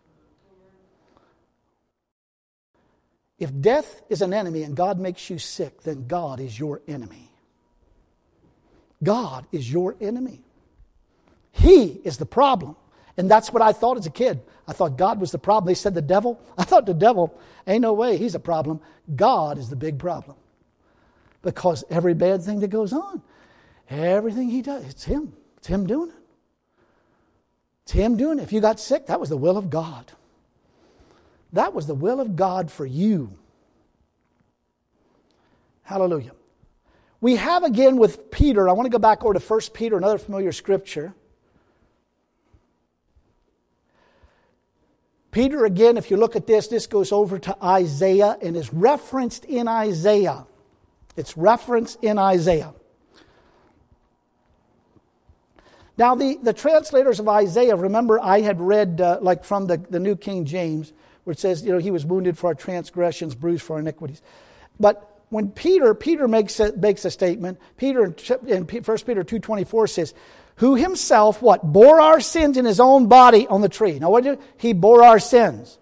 If death is an enemy and God makes you sick, then God is your enemy. God is your enemy. He is the problem. And that's what I thought as a kid. I thought God was the problem. They said the devil. I thought the devil, ain't no way, he's a problem. God is the big problem. Because every bad thing that goes on, everything he does, it's him. It's him doing it. It's him doing it. If you got sick, that was the will of God. That was the will of God for you. Hallelujah. We have again with Peter, I want to go back over to First Peter, another familiar scripture. Peter, again, if you look at this, this goes over to Isaiah and is referenced in Isaiah. It's referenced in Isaiah. Now, the, the translators of Isaiah, remember I had read, uh, like from the, the New King James, where it says, you know, he was wounded for our transgressions, bruised for our iniquities. But when Peter, Peter makes a, makes a statement, Peter in First Peter two twenty-four says, who himself, what? Bore our sins in his own body on the tree. Now what did he? He bore our sins.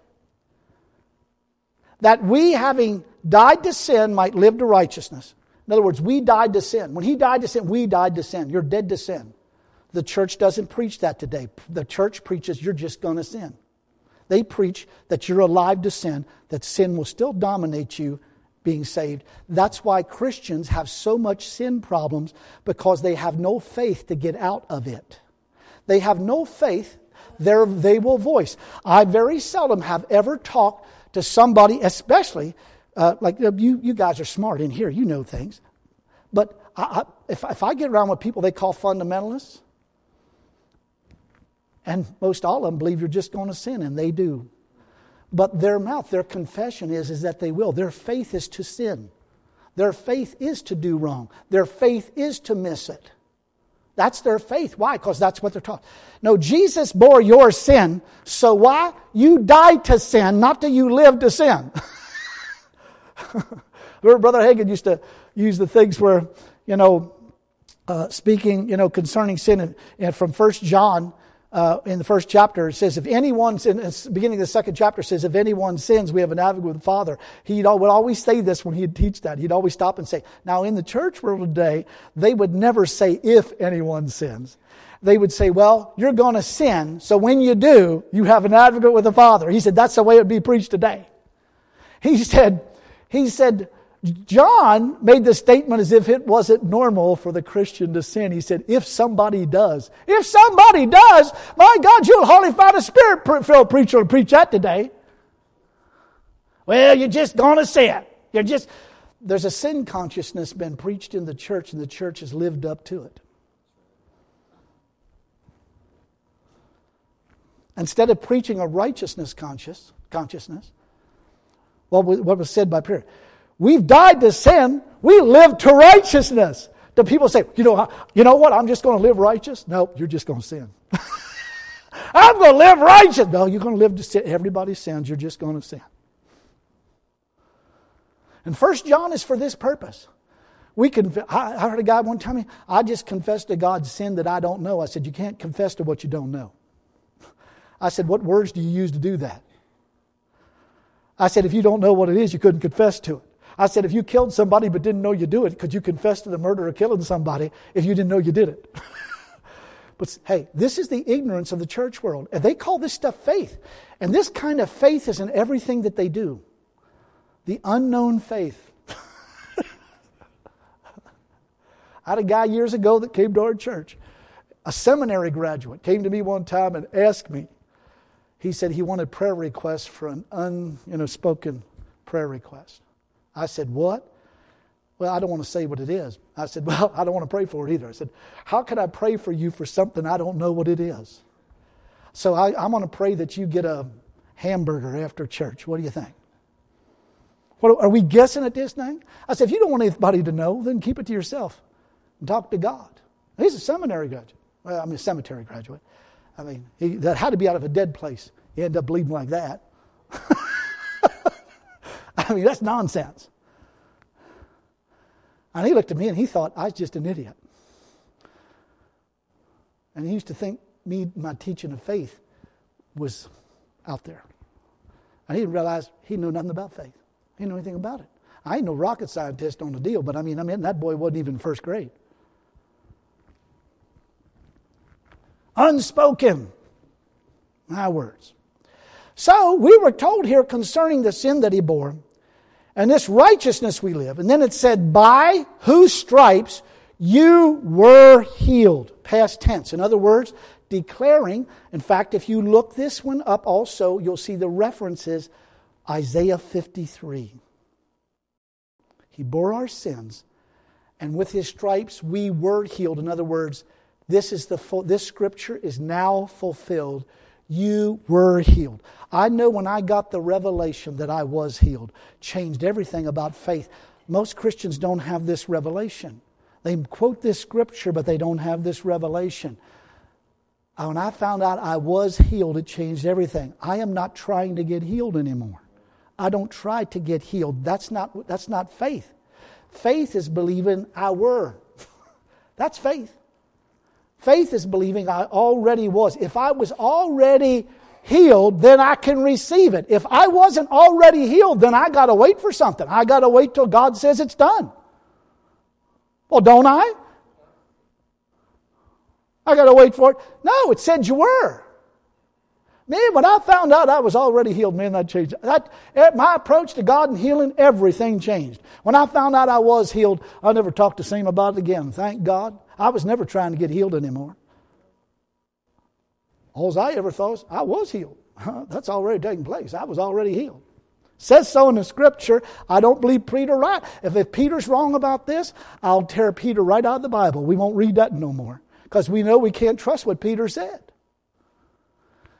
That we, having died to sin, might live to righteousness. In other words, we died to sin. When he died to sin, we died to sin. You're dead to sin. The church doesn't preach that today. The church preaches you're just going to sin. They preach that you're alive to sin, that sin will still dominate you being saved. That's why Christians have so much sin problems, because they have no faith to get out of it. They have no faith. They're, they will voice. I very seldom have ever talked to somebody, especially, uh, like you, you guys are smart in here, you know things. But I, I, if, if I get around with people they call fundamentalists, And most all of them believe you're just going to sin, and they do. But their mouth, their confession is, is that they will. Their faith is to sin. Their faith is to do wrong. Their faith is to miss it. That's their faith. Why? Because that's what they're taught. No, Jesus bore your sin. So why? You died to sin, not that you lived to sin. Remember Brother Hagin used to use the things where, you know, uh, speaking, you know, concerning sin, and, and from First John, uh, in the first chapter, it says, if anyone, in the beginning of the second chapter says, if anyone sins, we have an advocate with the Father. He would always say this when he'd teach that. He'd always stop and say, now in the church world today, they would never say, if anyone sins. They would say, well, you're going to sin, so when you do, you have an advocate with the Father. He said, that's the way it would be preached today. He said, he said, John made the statement as if it wasn't normal for the Christian to sin. He said, if somebody does. If somebody does, my God, you'll hardly find a spirit-filled preacher to preach that today. Well, you're just going to sin. You're just... There's a sin consciousness been preached in the church, and the church has lived up to it. Instead of preaching a righteousness conscious, consciousness, what was said by Peter, we've died to sin. We live to righteousness. Do people say, you know, you know what? I'm just going to live righteous? No, you're just going to sin. I'm going to live righteous. No, you're going to live to sin. Everybody sins. You're just going to sin. And First John is for this purpose. We can. I heard a guy one time, I just confessed to God sin that I don't know. I said, you can't confess to what you don't know. I said, what words do you use to do that? I said, if you don't know what it is, you couldn't confess to it. I said, if you killed somebody but didn't know you do it, could you confess to the murder of killing somebody if you didn't know you did it? But hey, this is the ignorance of the church world. And they call this stuff faith. And this kind of faith is in everything that they do. The unknown faith. I had a guy years ago that came to our church. A seminary graduate came to me one time and asked me. He said he wanted prayer requests for an un, you know, spoken prayer request. I said, what? Well, I don't want to say what it is. I said, well, I don't want to pray for it either. I said, how can I pray for you for something I don't know what it is? So I, I'm going to pray that you get a hamburger after church. What do you think? What, are we guessing at this thing? I said, if you don't want anybody to know, then keep it to yourself and talk to God. He's a seminary graduate. Well, I mean, a cemetery graduate. I mean, he, that had to be out of a dead place. He ended up bleeding like that. I mean, that's nonsense. And he looked at me and he thought I was just an idiot. And he used to think me, my teaching of faith was out there. And he didn't realize he knew nothing about faith. He didn't know anything about it. I ain't no rocket scientist on the deal, but I mean, I mean, that boy wasn't even first grade. Unspoken. My words. So we were told here concerning the sin that he bore, and this righteousness we live. And then it said, by whose stripes you were healed. Past tense. In other words, declaring. In fact, if you look this one up also, you'll see the references. Isaiah fifty-three. He bore our sins, and with his stripes we were healed. In other words, this is the full, this scripture is now fulfilled. You were healed. I know when I got the revelation that I was healed, changed everything about faith. Most Christians don't have this revelation. They quote this scripture, but they don't have this revelation. When I found out I was healed, it changed everything. I am not trying to get healed anymore. I don't try to get healed. That's not, that's not faith. Faith is believing I were. That's faith. Faith is believing I already was. If I was already healed, then I can receive it. If I wasn't already healed, then I got to wait for something. I got to wait till God says it's done. Well, don't I? I got to wait for it. No, it said you were. Man, when I found out I was already healed, man, that changed. That, my approach to God and healing, everything changed. When I found out I was healed, I never talked the same about it again. Thank God. I was never trying to get healed anymore. All I ever thought was, I was healed. That's already taken place. I was already healed. Says so in the scripture. I don't believe Peter right. If, if Peter's wrong about this, I'll tear Peter right out of the Bible. We won't read that no more. Because we know we can't trust what Peter said.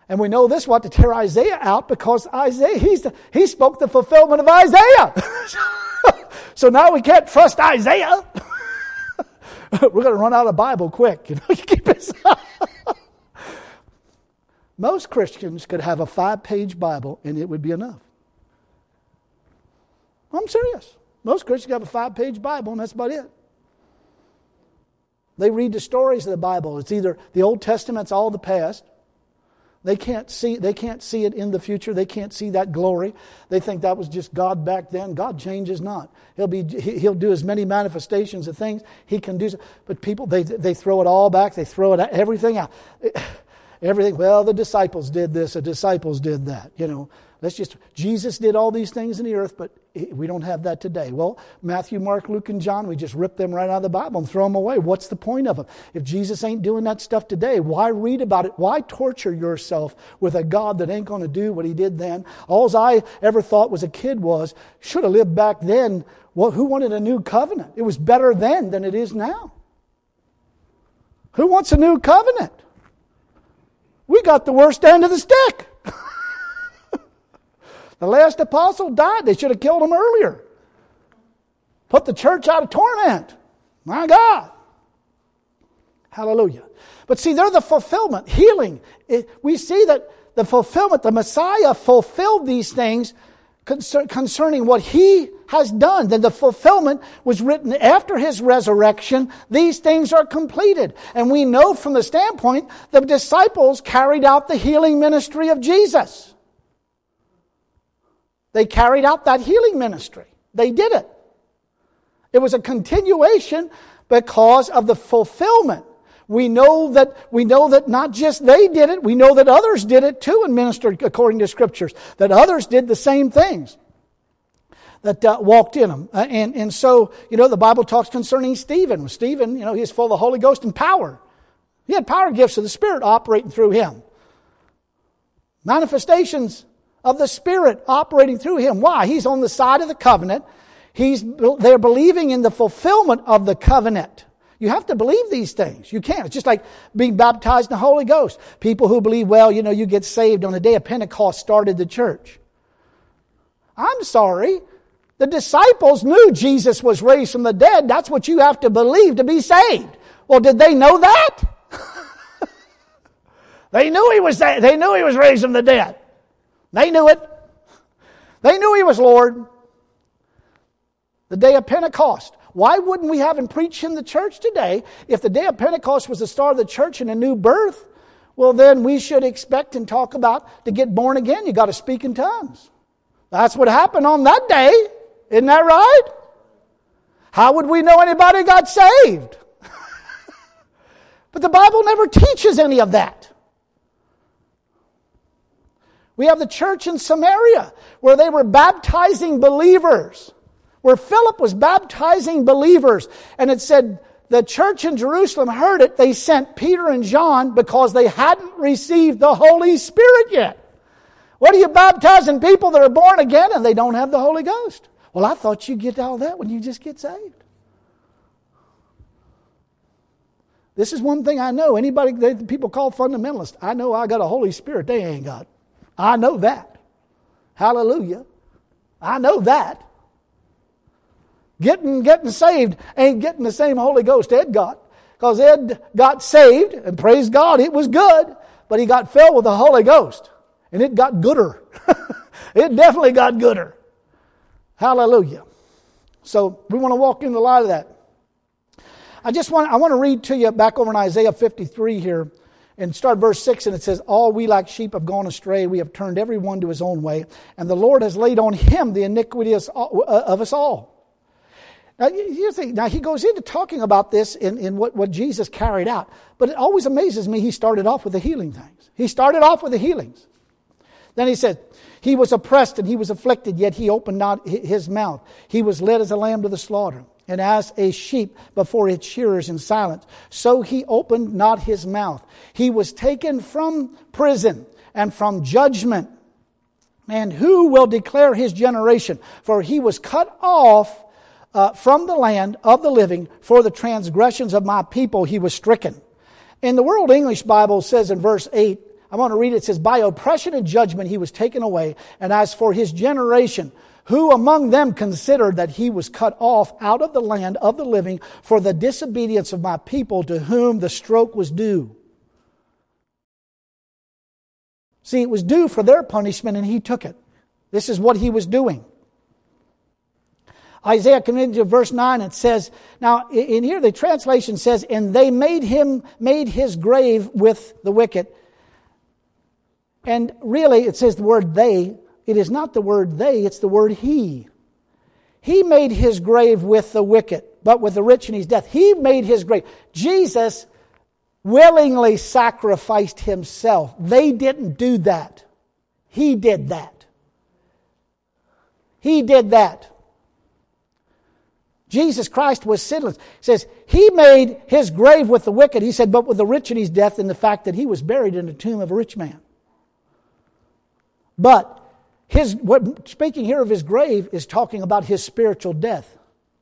And we know this, what, to tear Isaiah out, because Isaiah, he's the, he spoke the fulfillment of Isaiah. So now we can't trust Isaiah. We're going to run out of Bible quick. You know, keep this. Most Christians could have a five-page Bible and it would be enough. I'm serious. Most Christians have a five-page Bible and that's about it. They read the stories of the Bible. It's either the Old Testament's all the past. They can't see they can't see it in the future. They can't see that glory. They think that was just God back then. God changes not. He'll be he'll do as many manifestations of things he can do. But people they they throw it all back. They throw it everything out. Everything. Well, the disciples did this. The disciples did that. You know. Let's just, Jesus did all these things in the earth, but we don't have that today. Well, Matthew, Mark, Luke, and John, we just rip them right out of the Bible and throw them away. What's the point of them? If Jesus ain't doing that stuff today, why read about it? Why torture yourself with a God that ain't going to do what he did then? All I ever thought was a kid was, should have lived back then. Well, who wanted a new covenant? It was better then than it is now. Who wants a new covenant? We got the worst end of the stick. The last apostle died. They should have killed him earlier. Put the church out of torment. My God. Hallelujah. But see, they're the fulfillment, healing. It, we see that the fulfillment, the Messiah fulfilled these things concern, concerning what he has done. Then the fulfillment was written after his resurrection. These things are completed. And we know from the standpoint, the disciples carried out the healing ministry of Jesus. They carried out that healing ministry. They did it. It was a continuation because of the fulfillment. We know that we know that not just they did it, we know that others did it too and ministered according to Scriptures. That others did the same things. That uh, walked in them. Uh, and, and so, you know, the Bible talks concerning Stephen. Stephen, you know, he was full of the Holy Ghost and power. He had power gifts of the Spirit operating through him. Manifestations of the Spirit operating through him. Why? He's on the side of the covenant. He's they're believing in the fulfillment of the covenant. You have to believe these things. You can't. It's just like being baptized in the Holy Ghost. People who believe, well, you know, you get saved on the day of Pentecost started the church. I'm sorry. The disciples knew Jesus was raised from the dead. That's what you have to believe to be saved. Well, did they know that? They knew he was they knew he was raised from the dead. They knew it. They knew he was Lord. The day of Pentecost. Why wouldn't we have him preach in the church today? If the day of Pentecost was the start of the church and a new birth, well then we should expect and talk about to get born again, you got to speak in tongues. That's what happened on that day. Isn't that right? How would we know anybody got saved? But the Bible never teaches any of that. We have the church in Samaria where they were baptizing believers. Where Philip was baptizing believers. And it said the church in Jerusalem heard it. They sent Peter and John because they hadn't received the Holy Spirit yet. What are you baptizing people that are born again and they don't have the Holy Ghost? Well, I thought you get all that when you just get saved. This is one thing I know. Anybody that people call fundamentalist, I know I got a Holy Spirit they ain't got. I know that. Hallelujah. I know that. Getting getting saved ain't getting the same Holy Ghost Ed got. Because Ed got saved, and praise God, it was good. But he got filled with the Holy Ghost. And it got gooder. It definitely got gooder. Hallelujah. So we want to walk in the light of that. I just want I want to read to you back over in Isaiah fifty-three here. And start verse six, and it says, all we like sheep have gone astray. We have turned every one to his own way. And the Lord has laid on him the iniquity of us all. Now, you think, now he goes into talking about this in, in what, what Jesus carried out. But it always amazes me he started off with the healing things. He started off with the healings. Then he said, he was oppressed and he was afflicted, yet he opened not his mouth. He was led as a lamb to the slaughter. And as a sheep before its shearers in silence, so he opened not his mouth. He was taken from prison and from judgment. And who will declare his generation? For he was cut off uh, from the land of the living. For the transgressions of my people he was stricken. In the World English Bible says in verse eight, I want to read it. It says, by oppression and judgment he was taken away. And as for his generation, who among them considered that he was cut off out of the land of the living for the disobedience of my people to whom the stroke was due? See, it was due for their punishment and he took it. This is what he was doing. Isaiah comes into verse nine and says, now in here the translation says, and they made him, made his grave with the wicked. And really it says the word they. It is not the word they, it's the word he. He made his grave with the wicked, but with the rich in his death. He made his grave. Jesus willingly sacrificed himself. They didn't do that. He did that. He did that. Jesus Christ was sinless. He says, he made his grave with the wicked. He said, but with the rich in his death, in the fact that he was buried in the tomb of a rich man. But his, what, speaking here of his grave is talking about his spiritual death.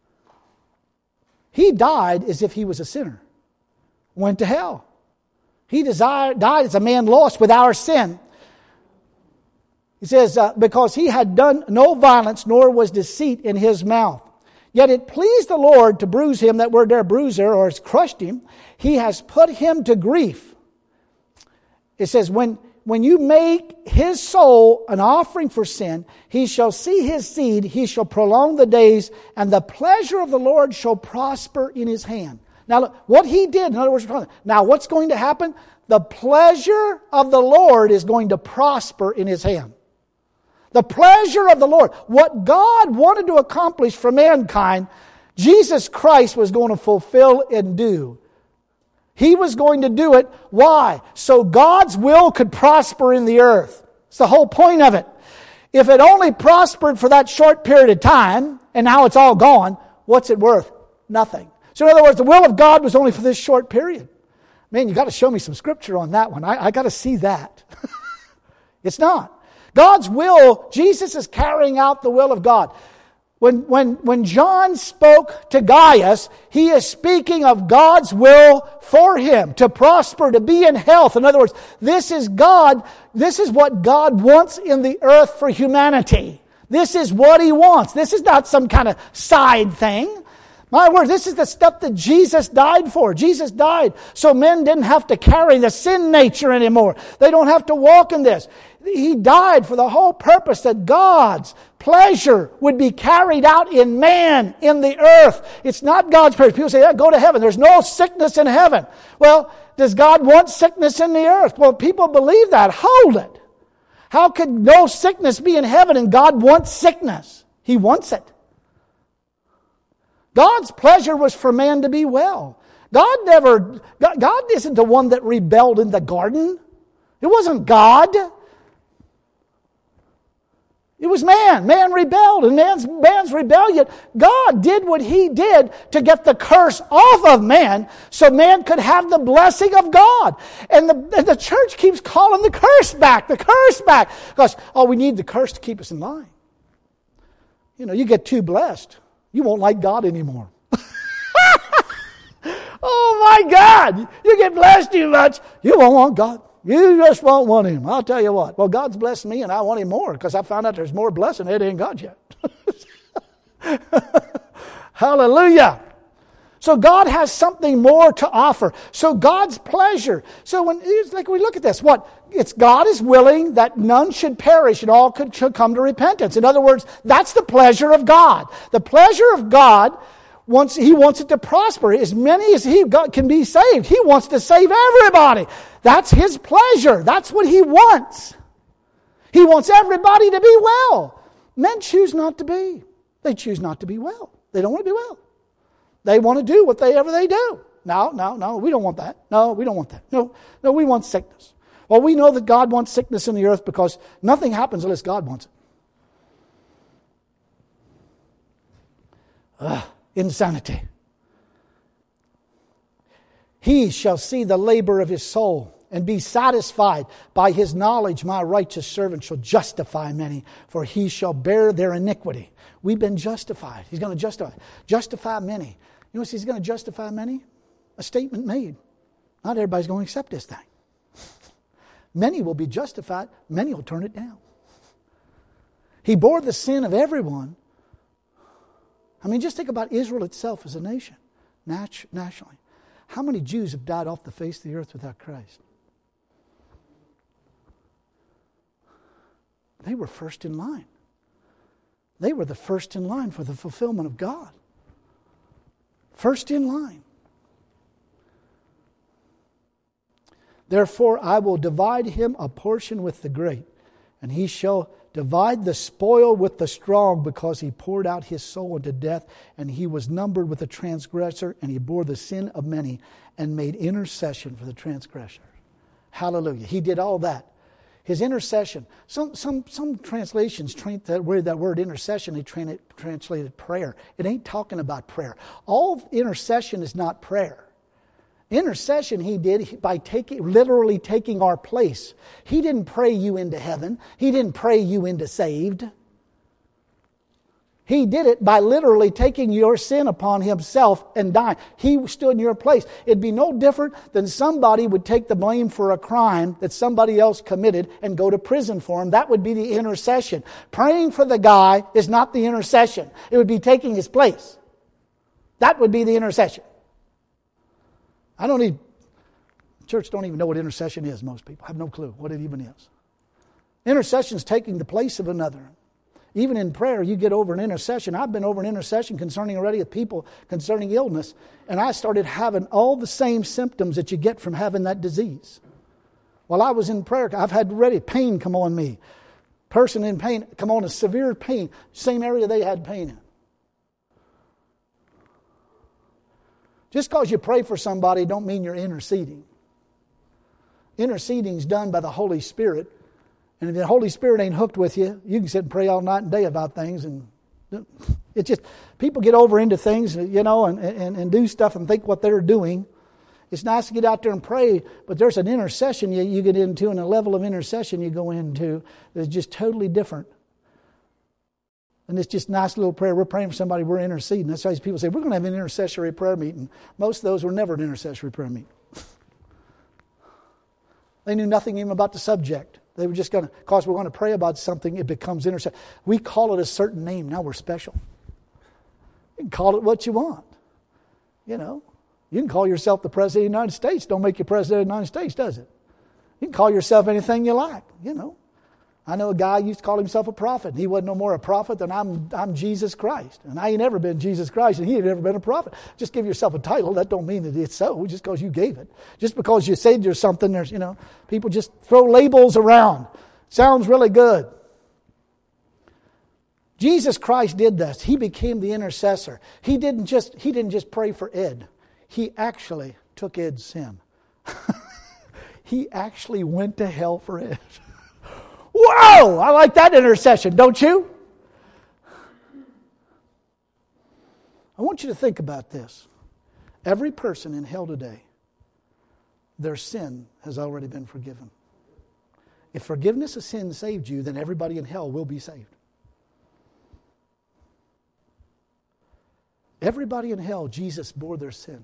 He died as if he was a sinner. Went to hell. He desired, died as a man lost with our sin. He says, uh, because he had done no violence, nor was deceit in his mouth. Yet it pleased the Lord to bruise him, that word there, bruiser, or has crushed him. He has put him to grief. It says, when, when you make his soul an offering for sin, he shall see his seed, he shall prolong the days, and the pleasure of the Lord shall prosper in his hand. Now, look, what he did, in other words, now what's going to happen? The pleasure of the Lord is going to prosper in his hand. The pleasure of the Lord. What God wanted to accomplish for mankind, Jesus Christ was going to fulfill and do. He was going to do it. Why? So God's will could prosper in the earth. It's the whole point of it. If it only prospered for that short period of time, and now it's all gone, what's it worth? Nothing. So in other words, the will of God was only for this short period. Man, you got to show me some scripture on that one. I, I got to see that. It's not. God's will, Jesus is carrying out the will of God. When, when, when John spoke to Gaius, he is speaking of God's will for him, to prosper, to be in health. In other words, this is God, this is what God wants in the earth for humanity. This is what he wants. This is not some kind of side thing. My word, this is the stuff that Jesus died for. Jesus died so men didn't have to carry the sin nature anymore. They don't have to walk in this. He died for the whole purpose that God's pleasure would be carried out in man, in the earth. It's not God's pleasure. People say, yeah, go to heaven. There's no sickness in heaven. Well, does God want sickness in the earth? Well, people believe that. Hold it. How could no sickness be in heaven and God wants sickness? He wants it. God's pleasure was for man to be well. God never, God isn't the one that rebelled in the garden. It wasn't God. It was man. Man rebelled, and man's, man's rebellion. God did what he did to get the curse off of man so man could have the blessing of God. And the, and the church keeps calling the curse back, the curse back. Because, oh, we need the curse to keep us in line. You know, you get too blessed, you won't like God anymore. Oh my God! You get blessed too much, you won't want God. You just won't want Him. I'll tell you what. Well, God's blessed me and I want Him more because I found out there's more blessing it ain't God yet. Hallelujah. So God has something more to offer. So God's pleasure. So when it's like we look at this, what? It's God is willing that none should perish and all could, should come to repentance. In other words, that's the pleasure of God. The pleasure of God, wants, He wants it to prosper. As many as He got, can be saved. He wants to save everybody. That's His pleasure. That's what He wants. He wants everybody to be well. Men choose not to be. They choose not to be well. They don't want to be well. They want to do whatever they do. No, no, no, we don't want that. No, we don't want that. No, no, we want sickness. Well, we know that God wants sickness in the earth because nothing happens unless God wants it. Ugh, insanity. He shall see the labor of his soul and be satisfied. By his knowledge my righteous servant shall justify many, for he shall bear their iniquity. We've been justified. He's going to justify. Justify many. You know what he's going to justify many? A statement made. Not everybody's going to accept this thing. Many will be justified. Many will turn it down. He bore the sin of everyone. I mean, just think about Israel itself as a nation, nat- nationally. How many Jews have died off the face of the earth without Christ? They were first in line. They were the first in line for the fulfillment of God. First in line. Therefore I will divide him a portion with the great, and he shall divide the spoil with the strong, because he poured out his soul unto death, and he was numbered with the transgressor, and he bore the sin of many, and made intercession for the transgressor. Hallelujah. He did all that. His intercession. Some some some translations train that word that word intercession, they train it, translated prayer. It ain't talking about prayer. All intercession is not prayer. Intercession he did by taking, literally taking our place. He didn't pray you into heaven. He didn't pray you into saved. He did it by literally taking your sin upon himself and dying. He stood in your place. It'd be no different than somebody would take the blame for a crime that somebody else committed and go to prison for him. That would be the intercession. Praying for the guy is not the intercession. It would be taking his place. That would be the intercession. I don't need, church don't even know what intercession is, most people. I have no clue what it even is. Intercession is taking the place of another. Even in prayer, you get over an intercession. I've been over an intercession concerning already with people concerning illness, and I started having all the same symptoms that you get from having that disease. While I was in prayer, I've had already pain come on me. Person in pain, come on, a severe pain. Same area they had pain in. Just because you pray for somebody don't mean you're interceding. Interceding is done by the Holy Spirit. And if the Holy Spirit ain't hooked with you, you can sit and pray all night and day about things. And it's just, people get over into things, you know, and, and, and do stuff and think what they're doing. It's nice to get out there and pray, but there's an intercession you, you get into and a level of intercession you go into that's just totally different. And it's just a nice little prayer. We're praying for somebody, we're interceding. That's why people say, we're going to have an intercessory prayer meeting. Most of those were never an intercessory prayer meeting. They knew nothing even about the subject. They were just going to, because we're going to pray about something, it becomes intercession. We call it a certain name. Now we're special. You can call it what you want. You know, you can call yourself the President of the United States. Don't make you President of the United States, does it? You can call yourself anything you like, you know. I know a guy used to call himself a prophet. He wasn't no more a prophet than I'm I'm Jesus Christ. And I ain't never been Jesus Christ, and he ain't never been a prophet. Just give yourself a title. That don't mean that it's so, just because you gave it. Just because you said there's something, there's, you know, people just throw labels around. Sounds really good. Jesus Christ did this. He became the intercessor. He didn't just he didn't just pray for Ed. He actually took Ed's sin. He actually went to hell for Ed. Whoa! I like that intercession, don't you? I want you to think about this. Every person in hell today, their sin has already been forgiven. If forgiveness of sin saved you, then everybody in hell will be saved. Everybody in hell, Jesus bore their sin.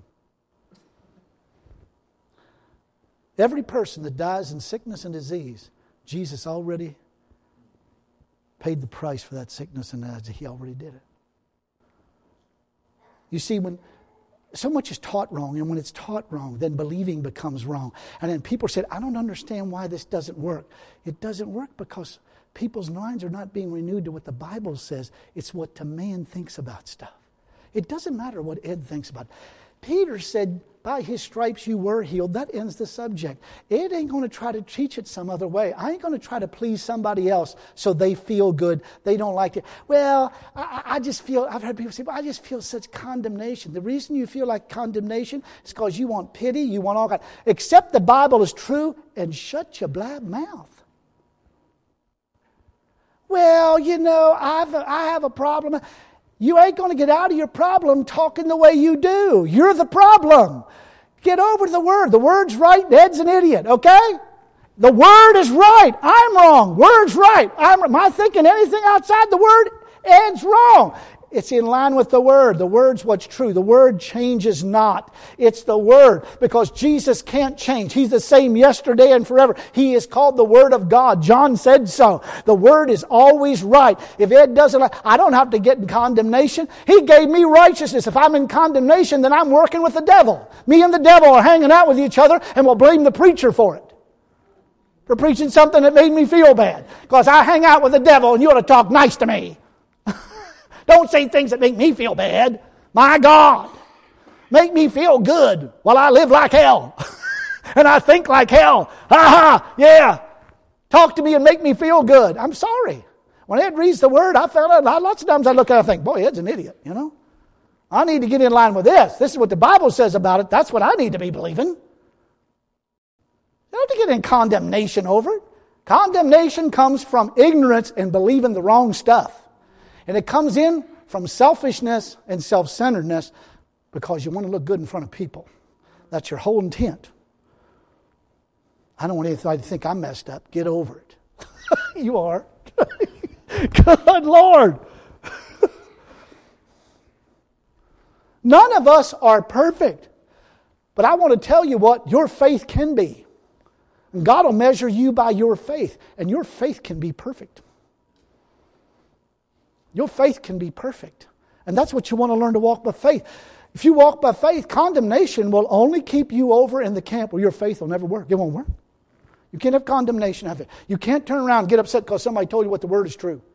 Every person that dies in sickness and disease, Jesus already paid the price for that sickness and that. He already did it. You see, when so much is taught wrong, and when it's taught wrong, then believing becomes wrong. And then people said, I don't understand why this doesn't work. It doesn't work because people's minds are not being renewed to what the Bible says. It's what the man thinks about stuff. It doesn't matter what Ed thinks about it. Peter said, by his stripes you were healed. That ends the subject. Ed ain't going to try to teach it some other way. I ain't going to try to please somebody else so they feel good. They don't like it. Well, I, I just feel, I've heard people say, well, I just feel such condemnation. The reason you feel like condemnation is because you want pity, you want all that. Accept the Bible is true and shut your blab mouth. Well, you know, I've, I have a problem. You ain't going to get out of your problem talking the way you do. You're the problem. Get over to the Word. The Word's right. Ed's an idiot, okay? The Word is right. I'm wrong. Word's right. I'm, am I thinking anything outside the Word? Ed's wrong. It's in line with the Word. The Word's what's true. The Word changes not. It's the Word, because Jesus can't change. He's the same yesterday and forever. He is called the Word of God. John said so. The Word is always right. If Ed doesn't like, I don't have to get in condemnation. He gave me righteousness. If I'm in condemnation, then I'm working with the devil. Me and the devil are hanging out with each other, and we'll blame the preacher for it. For preaching something that made me feel bad. Because I hang out with the devil and you ought to talk nice to me. Don't say things that make me feel bad. My God. Make me feel good while I live like hell. And I think like hell. Ha ha, yeah. Talk to me and make me feel good. I'm sorry. When Ed reads the Word, I found out lots of times I look at it and think, boy, Ed's an idiot, you know. I need to get in line with this. This is what the Bible says about it. That's what I need to be believing. You don't have to get in condemnation over it. Condemnation comes from ignorance and believing the wrong stuff. And it comes in from selfishness and self-centeredness because you want to look good in front of people. That's your whole intent. I don't want anybody to think I'm messed up. Get over it. You are. Good Lord. None of us are perfect. But I want to tell you what your faith can be. And God will measure you by your faith. And your faith can be perfect. Your faith can be perfect. And that's what you want to learn, to walk by faith. If you walk by faith, condemnation will only keep you over in the camp where your faith will never work. It won't work. You can't have condemnation of it. You can't turn around and get upset because somebody told you what the Word is true.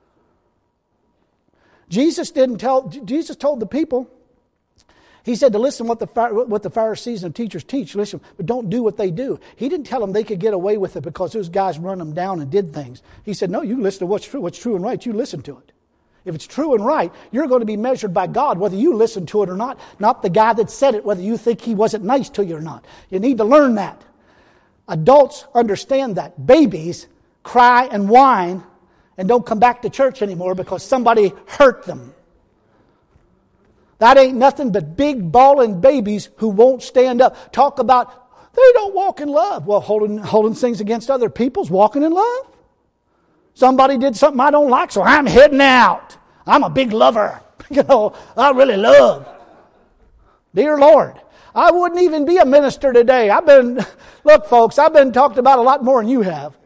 Jesus didn't tell, Jesus told the people, He said to listen what the what the Pharisees and teachers teach. Listen, but don't do what they do. He didn't tell them they could get away with it because those guys run them down and did things. He said, no, you listen to what's true. What's true and right, you listen to it. If it's true and right, you're going to be measured by God whether you listen to it or not. Not the guy that said it, whether you think he wasn't nice to you or not. You need to learn that. Adults understand that. Babies cry and whine and don't come back to church anymore because somebody hurt them. That ain't nothing but big bawling babies who won't stand up. Talk about, they don't walk in love. Well, holding, holding things against other people's walking in love. Somebody did something I don't like, so I'm heading out. I'm a big lover. You know, I really love. Dear Lord, I wouldn't even be a minister today. I've been, look folks, I've been talked about a lot more than you have.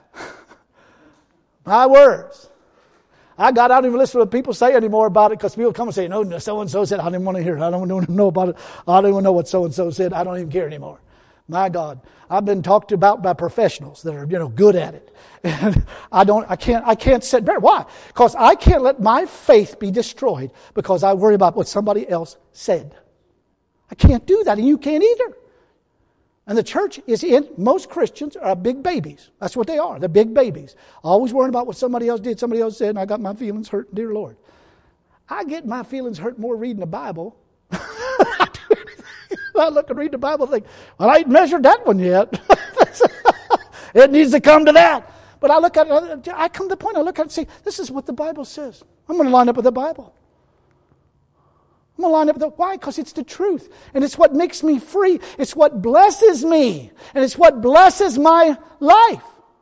My words. I got, I don't even listen to what people say anymore about it because people come and say, no, no, so-and-so said, I didn't want to hear it. I don't want to know about it. I don't even know what so-and-so said. I don't even care anymore. My God, I've been talked about by professionals that are, you know, good at it. And I don't, I can't, I can't sit there. Why? Because I can't let my faith be destroyed because I worry about what somebody else said. I can't do that, and you can't either. And the church is in, most Christians are big babies. That's what they are. They're big babies. Always worrying about what somebody else did, somebody else said, and I got my feelings hurt, dear Lord. I get my feelings hurt more reading the Bible. I look and read the Bible and think, well, I ain't measured that one yet. It needs to come to that. But I look at it, I come to the point, I look at it and say, this is what the Bible says. I'm going to line up with the Bible. I'm going to line up with it. Why? Because it's the truth. And it's what makes me free. It's what blesses me. And it's what blesses my life.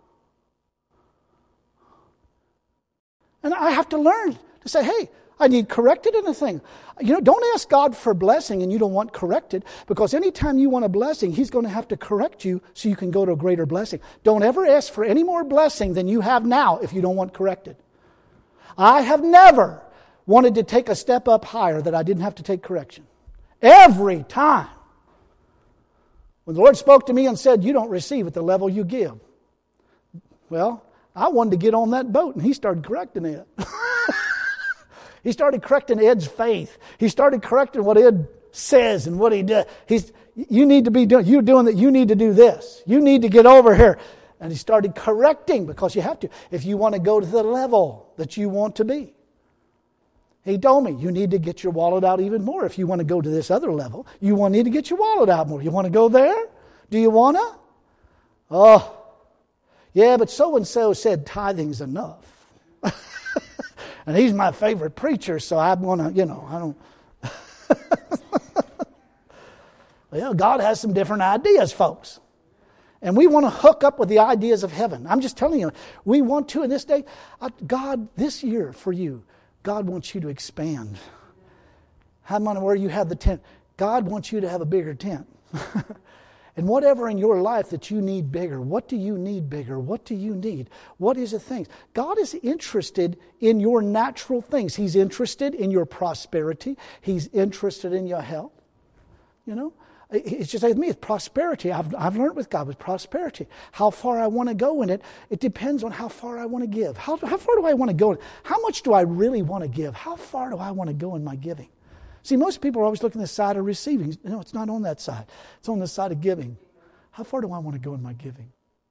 And I have to learn to say, hey, I need corrected in a thing. You know, don't ask God for blessing and you don't want corrected, because anytime you want a blessing, He's going to have to correct you so you can go to a greater blessing. Don't ever ask for any more blessing than you have now if you don't want corrected. I have never wanted to take a step up higher that I didn't have to take correction. Every time. When the Lord spoke to me and said, you don't receive at the level you give. Well, I wanted to get on that boat and He started correcting it. He started correcting Ed's faith. He started correcting what Ed says and what he does. He's, you need to be doing, you're doing that, you need to do this. You need to get over here. And he started correcting, because you have to, if you want to go to the level that you want to be. He told me, you need to get your wallet out even more if you want to go to this other level. You want need to get your wallet out more. You want to go there? Do you want to? Oh, yeah, but so-and-so said tithing's enough. And he's my favorite preacher, so I want to, you know, I don't. Well, God has some different ideas, folks. And we want to hook up with the ideas of heaven. I'm just telling you, we want to in this day. God, this year for you, God wants you to expand. How many where you have the tent? God wants you to have a bigger tent. And whatever in your life that you need bigger, what do you need bigger? What do you need? What is the things? God is interested in your natural things. He's interested in your prosperity. He's interested in your health. You know? It's just like me, it's prosperity. I've, I've learned with God, with prosperity. How far I want to go in it, it depends on how far I want to give. How, how far do I want to go? How much do I really want to give? How far do I want to go in my giving? See, most people are always looking at the side of receiving. No, it's not on that side. It's on the side of giving. How far do I want to go in my giving?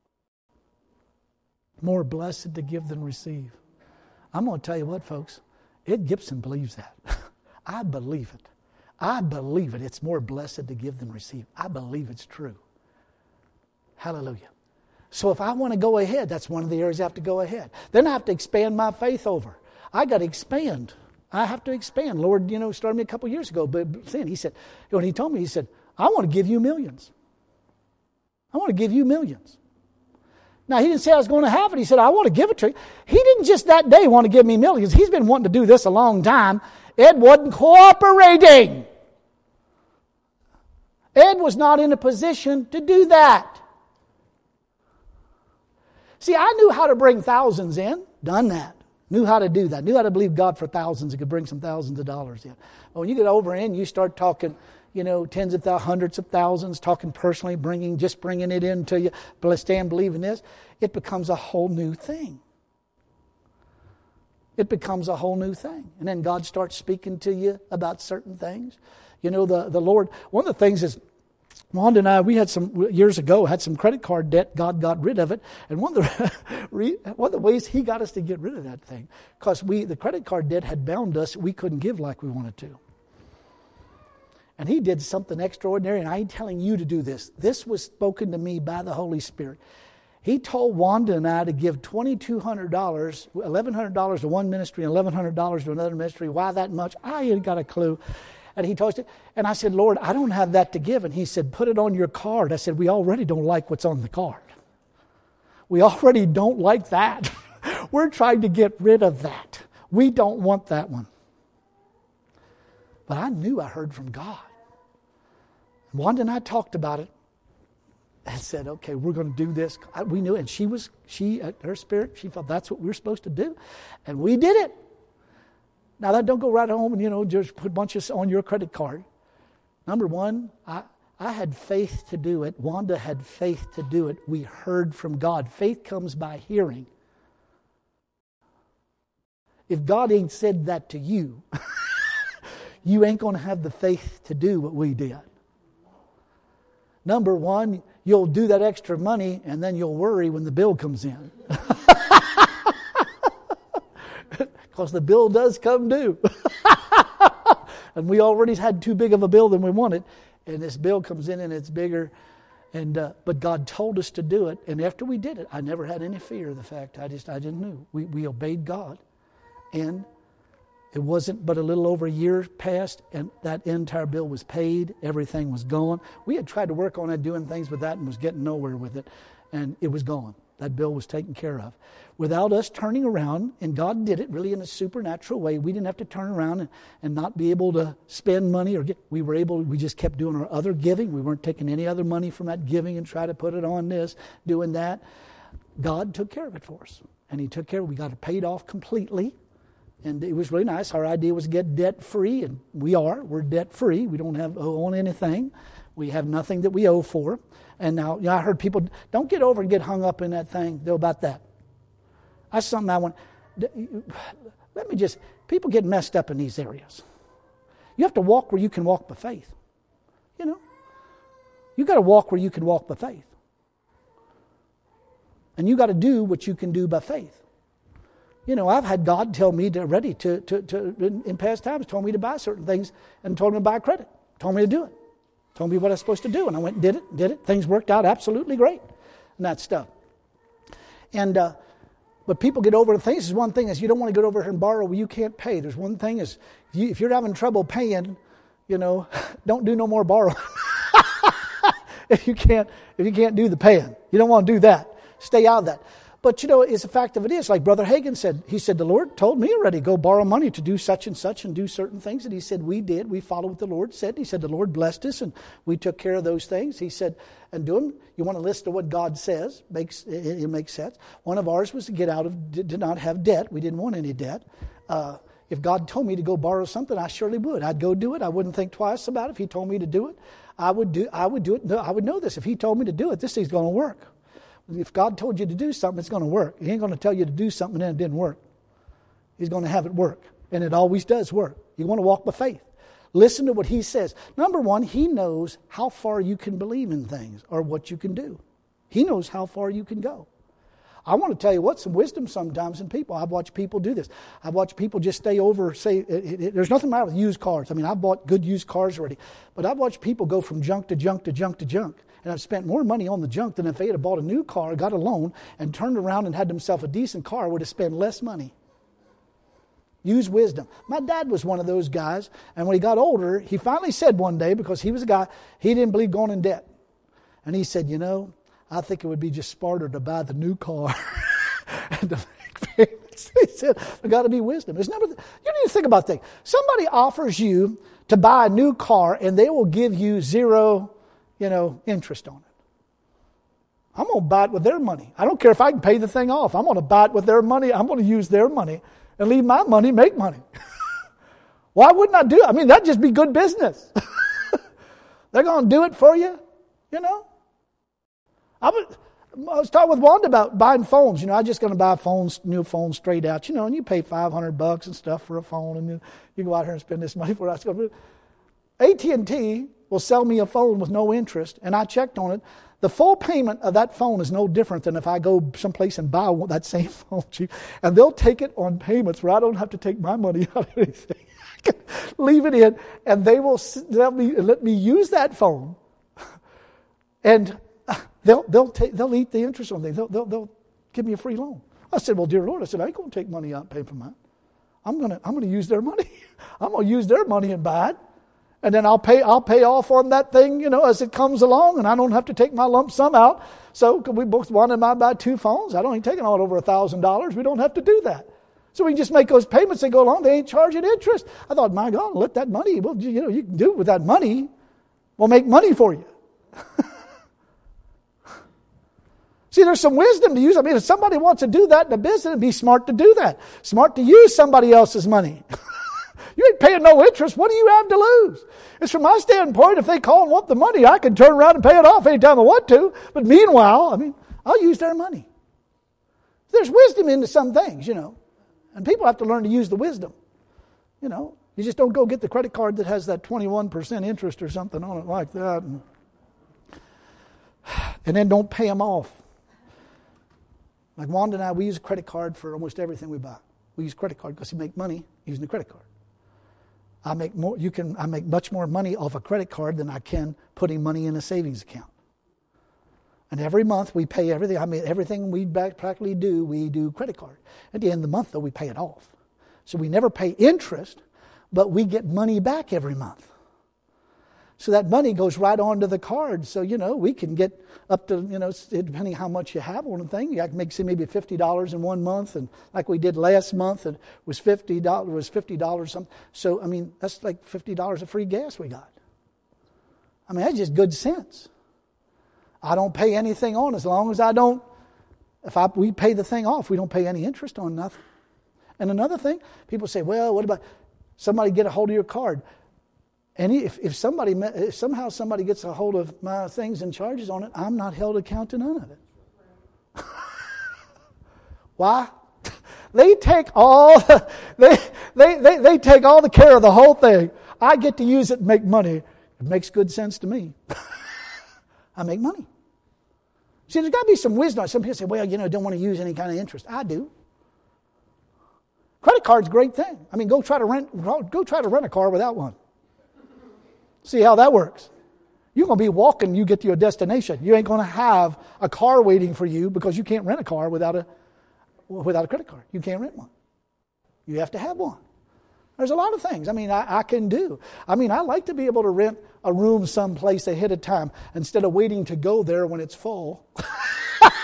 More blessed to give than receive. I'm going to tell you what, folks. Ed Gibson believes that. I believe it. I believe it. It's more blessed to give than receive. I believe it's true. Hallelujah. So if I want to go ahead, that's one of the areas I have to go ahead. Then I have to expand my faith over. I got to expand. I have to expand. Lord, you know, started me a couple years ago, but then he said, when he told me, he said, I want to give you millions. I want to give you millions. Now, he didn't say I was going to have it. He said, I want to give it to you. He didn't just that day want to give me millions. He's been wanting to do this a long time. Ed wasn't cooperating. Ed was not in a position to do that. See, I knew how to bring thousands in. Done that. Knew how to do that. Knew how to believe God for thousands. It could bring some thousands of dollars in. But when you get over in, you start talking, you know, tens of thousands, hundreds of thousands, talking personally, bringing, just bringing it in until you stand believing this. It becomes a whole new thing. It becomes a whole new thing. And then God starts speaking to you about certain things. You know, the, the Lord, one of the things is, Wanda and I, we had some, years ago, had some credit card debt. God got rid of it. And one of the, one of the ways He got us to get rid of that thing, because we, the credit card debt had bound us, we couldn't give like we wanted to. And He did something extraordinary, and I ain't telling you to do this. This was spoken to me by the Holy Spirit. He told Wanda and I to give twenty-two hundred dollars, eleven hundred dollars to one ministry and eleven hundred dollars to another ministry. Why that much? I ain't got a clue. And he told us, and I said, Lord, I don't have that to give. And He said, put it on your card. I said, we already don't like what's on the card. We already don't like that. We're trying to get rid of that. We don't want that one. But I knew I heard from God. Wanda and I talked about it and said, okay, we're going to do this. I, we knew it. And she was, she, her spirit, she felt that's what we were supposed to do. And we did it. Now, that don't go right home and, you know, just put bunches on your credit card. Number one, I, I had faith to do it. Wanda had faith to do it. We heard from God. Faith comes by hearing. If God ain't said that to you, you ain't going to have the faith to do what we did. Number one, you'll do that extra money and then you'll worry when the bill comes in. Because the bill does come due. And we already had too big of a bill than we wanted. And this bill comes in and it's bigger. And uh, but God told us to do it. And after we did it, I never had any fear of the fact. I just I just knew. We, we obeyed God. And it wasn't but a little over a year passed. And that entire bill was paid. Everything was gone. We had tried to work on it, doing things with that, and was getting nowhere with it. And it was gone. That bill was taken care of. Without us turning around, and God did it really in a supernatural way. We didn't have to turn around and, and not be able to spend money or get, we were able, we just kept doing our other giving. We weren't taking any other money from that giving and try to put it on this, doing that. God took care of it for us. And He took care of it. We got it paid off completely. And it was really nice. Our idea was to get debt free, and we are. We're debt free. We don't have owe on anything. We have nothing that we owe for. And now, you know, I heard people, don't get over and get hung up in that thing though about that. That's something I want. Let me just, people get messed up in these areas. You have to walk where you can walk by faith. You know, you got to walk where you can walk by faith. And you got to do what you can do by faith. You know, I've had God tell me to ready to, to, to in, in past times, told me to buy certain things and told me to buy credit. Told me to do it. Told me what I was supposed to do. And I went and did it, did it. Things worked out absolutely great. And that stuff. And, uh, but people get over the things. There's one thing is you don't want to get over here and borrow where you can't pay. There's one thing is if, you, if you're having trouble paying, you know, don't do no more borrowing. if you can't, if you can't do the paying. You don't want to do that. Stay out of that. But, you know, it's a fact of it is, like Brother Hagin said, he said, the Lord told me already, go borrow money to do such and such and do certain things. And he said, we did. We followed what the Lord said. He said, the Lord blessed us and we took care of those things. He said, and do them. You want to listen to what God says. Makes It, it makes sense. One of ours was to get out of, did not have debt. We didn't want any debt. Uh, if God told me to go borrow something, I surely would. I'd go do it. I wouldn't think twice about it. If He told me to do it, I would do, I would do it. No, I would know this. If He told me to do it, this thing's going to work. If God told you to do something, it's going to work. He ain't going to tell you to do something and it didn't work. He's going to have it work. And it always does work. You want to walk by faith. Listen to what He says. Number one, He knows how far you can believe in things or what you can do. He knows how far you can go. I want to tell you what, some wisdom sometimes in people. I've watched people do this. I've watched people just stay over, say, it, it, it, there's nothing wrong with used cars. I mean, I've bought good used cars already. But I've watched people go from junk to junk to junk to junk. And I've spent more money on the junk than if they had bought a new car, got a loan, and turned around and had themselves a decent car, would have spent less money. Use wisdom. My dad was one of those guys, and when he got older, he finally said one day, because he was a guy, he didn't believe going in debt. And he said, you know, I think it would be just smarter to buy the new car and to make payments. He said, there's got to be wisdom. There's never, you need to think about things. Somebody offers you to buy a new car, and they will give you zero you know, interest on it. I'm going to buy it with their money. I don't care if I can pay the thing off. I'm going to buy it with their money. I'm going to use their money and leave my money make money. Why wouldn't I do it? I mean, that'd just be good business. They're going to do it for you, you know. I, would, I was talking with Wanda about buying phones. You know, I'm just going to buy phones, new phones straight out, you know, and you pay five hundred bucks and stuff for a phone, and you, you go out here and spend this money for it. A T and T will sell me a phone with no interest, and I checked on it. The full payment of that phone is no different than if I go someplace and buy that same phone cheap. And they'll take it on payments where I don't have to take my money out of anything. I can leave it in, and they will let me, let me use that phone, and they'll they'll take they'll eat the interest on things. They'll, they'll they'll give me a free loan. I said, well, dear Lord, I said, I ain't going to take money out and pay for mine. I'm gonna I'm gonna use their money. I'm gonna use their money and buy it. And then I'll pay I'll pay off on that thing, you know, as it comes along, and I don't have to take my lump sum out. So we both wanted to buy two phones. I don't ain't taking all over a thousand dollars. We don't have to do that. So we can just make those payments. They go along. They ain't charging interest. I thought, my God, let that money. Well, you know, you can do it with that money. We'll make money for you. See, there's some wisdom to use. I mean, if somebody wants to do that in a business, it'd be smart to do that. Smart to use somebody else's money. You ain't paying no interest. What do you have to lose? It's from my standpoint, if they call and want the money, I can turn around and pay it off anytime I want to. But meanwhile, I mean, I'll use their money. There's wisdom into some things, you know. And people have to learn to use the wisdom. You know, you just don't go get the credit card that has that twenty-one percent interest or something on it like that. And, and then don't pay them off. Like Wanda and I, we use a credit card for almost everything we buy. We use a credit card because you make money using the credit card. I make more. You can. I make much more money off a credit card than I can putting money in a savings account. And every month we pay everything. I mean, everything we practically do, we do credit card. At the end of the month, though, we pay it off. So we never pay interest, but we get money back every month. So that money goes right onto the card. So, you know, we can get up to, you know, depending how much you have on a thing, I can make, say, maybe fifty dollars in one month. And like we did last month, it was fifty dollars, was fifty dollars something. So, I mean, that's like fifty dollars of free gas we got. I mean, that's just good sense. I don't pay anything on as long as I don't, if I, we pay the thing off, we don't pay any interest on nothing. And another thing, people say, well, what about somebody get a hold of your card? And if, if somebody if somehow somebody gets a hold of my things and charges on it, I'm not held account to none of it. Why? They take all they, they they they take all the care of the whole thing. I get to use it and make money. It makes good sense to me. I make money. See, there's got to be some wisdom. Some people say, well, you know, don't want to use any kind of interest. I do. Credit card's a great thing. I mean, go try to rent go try to rent a car without one. See how that works. You're going to be walking, you get to your destination. You ain't going to have a car waiting for you because you can't rent a car without a without a credit card. You can't rent one. You have to have one. There's a lot of things, I mean, I, I can do. I mean, I like to be able to rent a room someplace ahead of time instead of waiting to go there when it's full.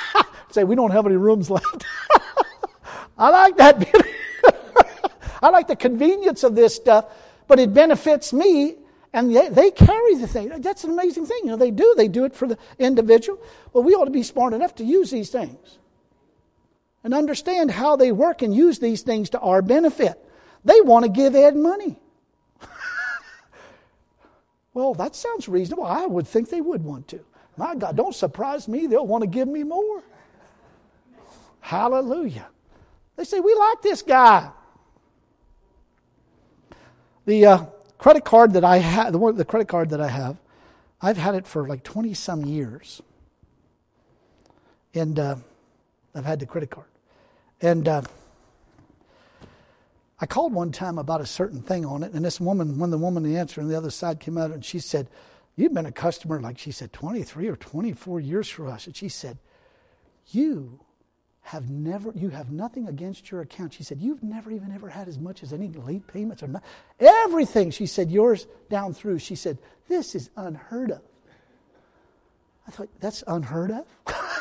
Say, we don't have any rooms left. I like that. I like the convenience of this stuff, but it benefits me, and they, they carry the thing. That's an amazing thing. You know, they do. They do it for the individual. Well, we ought to be smart enough to use these things and understand how they work and use these things to our benefit. They want to give Ed money. Well, that sounds reasonable. I would think they would want to. My God, don't surprise me. They'll want to give me more. Hallelujah. They say, we like this guy. The uh, credit card that I have, the, the credit card that I have, I've had it for like twenty some years. And uh, I've had the credit card. And uh, I called one time about a certain thing on it, and this woman, when the woman answered on the other side came out, and she said, you've been a customer, like she said, twenty-three or twenty-four years for us. And she said, you have never, you have nothing against your account. She said, you've never even ever had as much as any late payments or not. Everything, she said, yours down through. She said, this is unheard of. I thought, that's unheard of?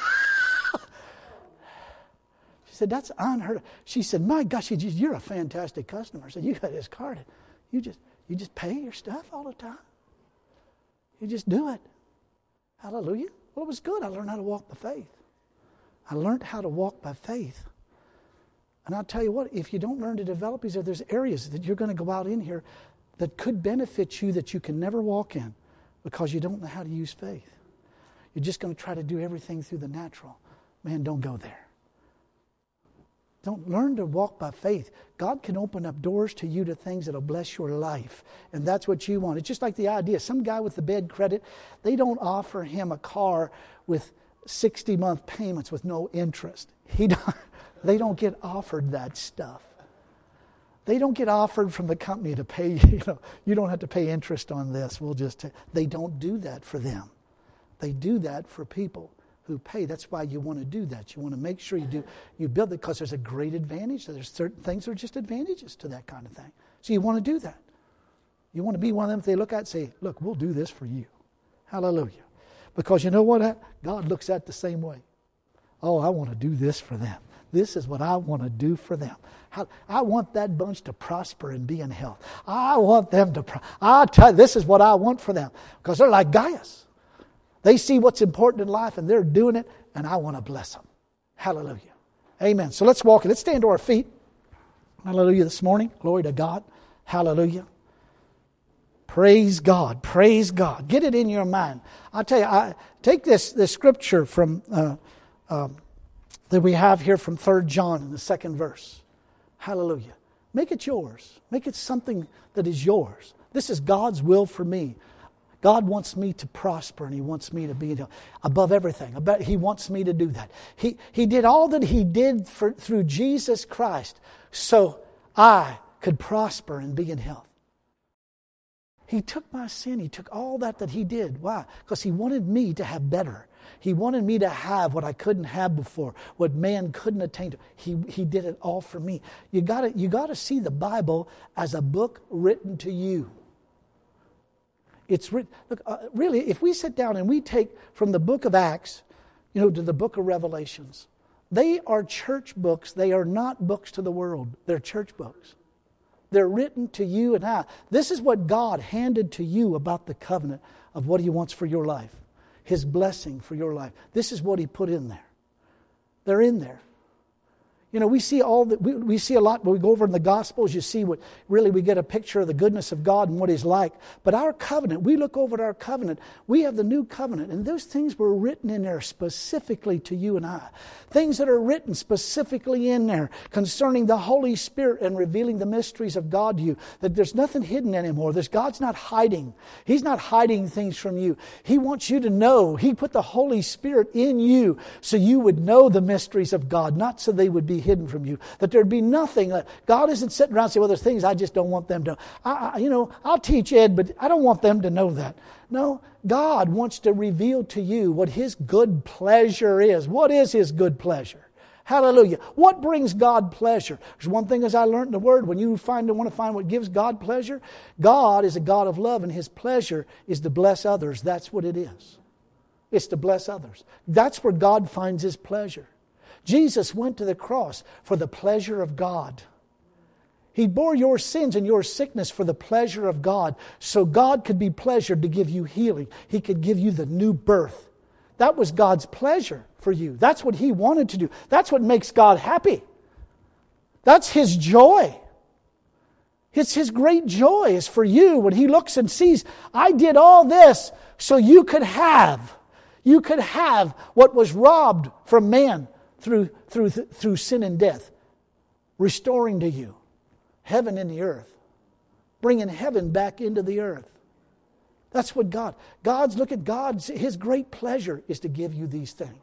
She said, that's unheard of. She said, my gosh, you're a fantastic customer. I said, you got this card. You just, you just pay your stuff all the time. You just do it. Hallelujah. Well, it was good. I learned how to walk by faith. I learned how to walk by faith. And I'll tell you what, if you don't learn to develop these, there's areas that you're going to go out in here that could benefit you that you can never walk in because you don't know how to use faith. You're just going to try to do everything through the natural. Man, don't go there. Don't learn to walk by faith. God can open up doors to you to things that will bless your life. And that's what you want. It's just like the idea. Some guy with the bad credit, they don't offer him a car with sixty-month payments with no interest. He don't, they don't get offered that stuff. They don't get offered from the company to pay, you know, you don't have to pay interest on this. We'll just, t-. They don't do that for them. They do that for people who pay. That's why you want to do that. You want to make sure you do, you build it because there's a great advantage. There's certain things that are just advantages to that kind of thing. So you want to do that. You want to be one of them if they look at it and say, look, we'll do this for you. Hallelujah. Because you know what? God looks at it the same way. Oh, I want to do this for them. This is what I want to do for them. How, I want that bunch to prosper and be in health. I want them to, pro- I tell you, this is what I want for them. Because they're like Gaius. They see what's important in life and they're doing it, and I want to bless them. Hallelujah. Amen. So let's walk. Let's stand to our feet. Hallelujah this morning. Glory to God. Hallelujah. Praise God. Praise God. Get it in your mind. I'll tell you, I take this, this scripture from uh, uh, that we have here from Third John in the second verse. Hallelujah. Make it yours. Make it something that is yours. This is God's will for me. God wants me to prosper, and He wants me to be above everything. He wants me to do that. He, he did all that He did for, through Jesus Christ so I could prosper and be in health. He took my sin. He took all that that He did. Why? Because He wanted me to have better. He wanted me to have what I couldn't have before, what man couldn't attain to. He, he did it all for me. You gotta, you gotta see the Bible as a book written to you. It's written, look, uh, really, if we sit down and we take from the book of Acts, you know, to the book of Revelations, they are church books. They are not books to the world. They're church books. They're written to you and I. This is what God handed to you about the covenant of what He wants for your life. His blessing for your life. This is what He put in there. They're in there. You know, we see all that we, we see a lot when we go over in the Gospels. You see what really we get a picture of the goodness of God and what He's like. But our covenant, we look over at our covenant. We have the new covenant, and those things were written in there specifically to you and I. Things that are written specifically in there concerning the Holy Spirit and revealing the mysteries of God to you. That there's nothing hidden anymore. There's God's not hiding. He's not hiding things from you. He wants you to know. He put the Holy Spirit in you so you would know the mysteries of God, not so they would be hidden from you. That there'd be nothing. That God isn't sitting around saying, well, there's things I just don't want them to know. I, I, you know, I'll teach Ed, but I don't want them to know that. No, God wants to reveal to you what His good pleasure is. What is His good pleasure? Hallelujah. What brings God pleasure? There's one thing as I learned in the Word, when you find want to find what gives God pleasure, God is a God of love, and His pleasure is to bless others. That's what it is. It's to bless others. That's where God finds His pleasure. Jesus went to the cross for the pleasure of God. He bore your sins and your sickness for the pleasure of God, so God could be pleasured to give you healing. He could give you the new birth. That was God's pleasure for you. That's what He wanted to do. That's what makes God happy. That's His joy. It's His great joy is for you when He looks and sees, I did all this so you could have. You could have what was robbed from man through, through, through sin and death. Restoring to you heaven in the earth. Bringing heaven back into the earth. That's what God, God's, look at God's, His great pleasure is to give you these things.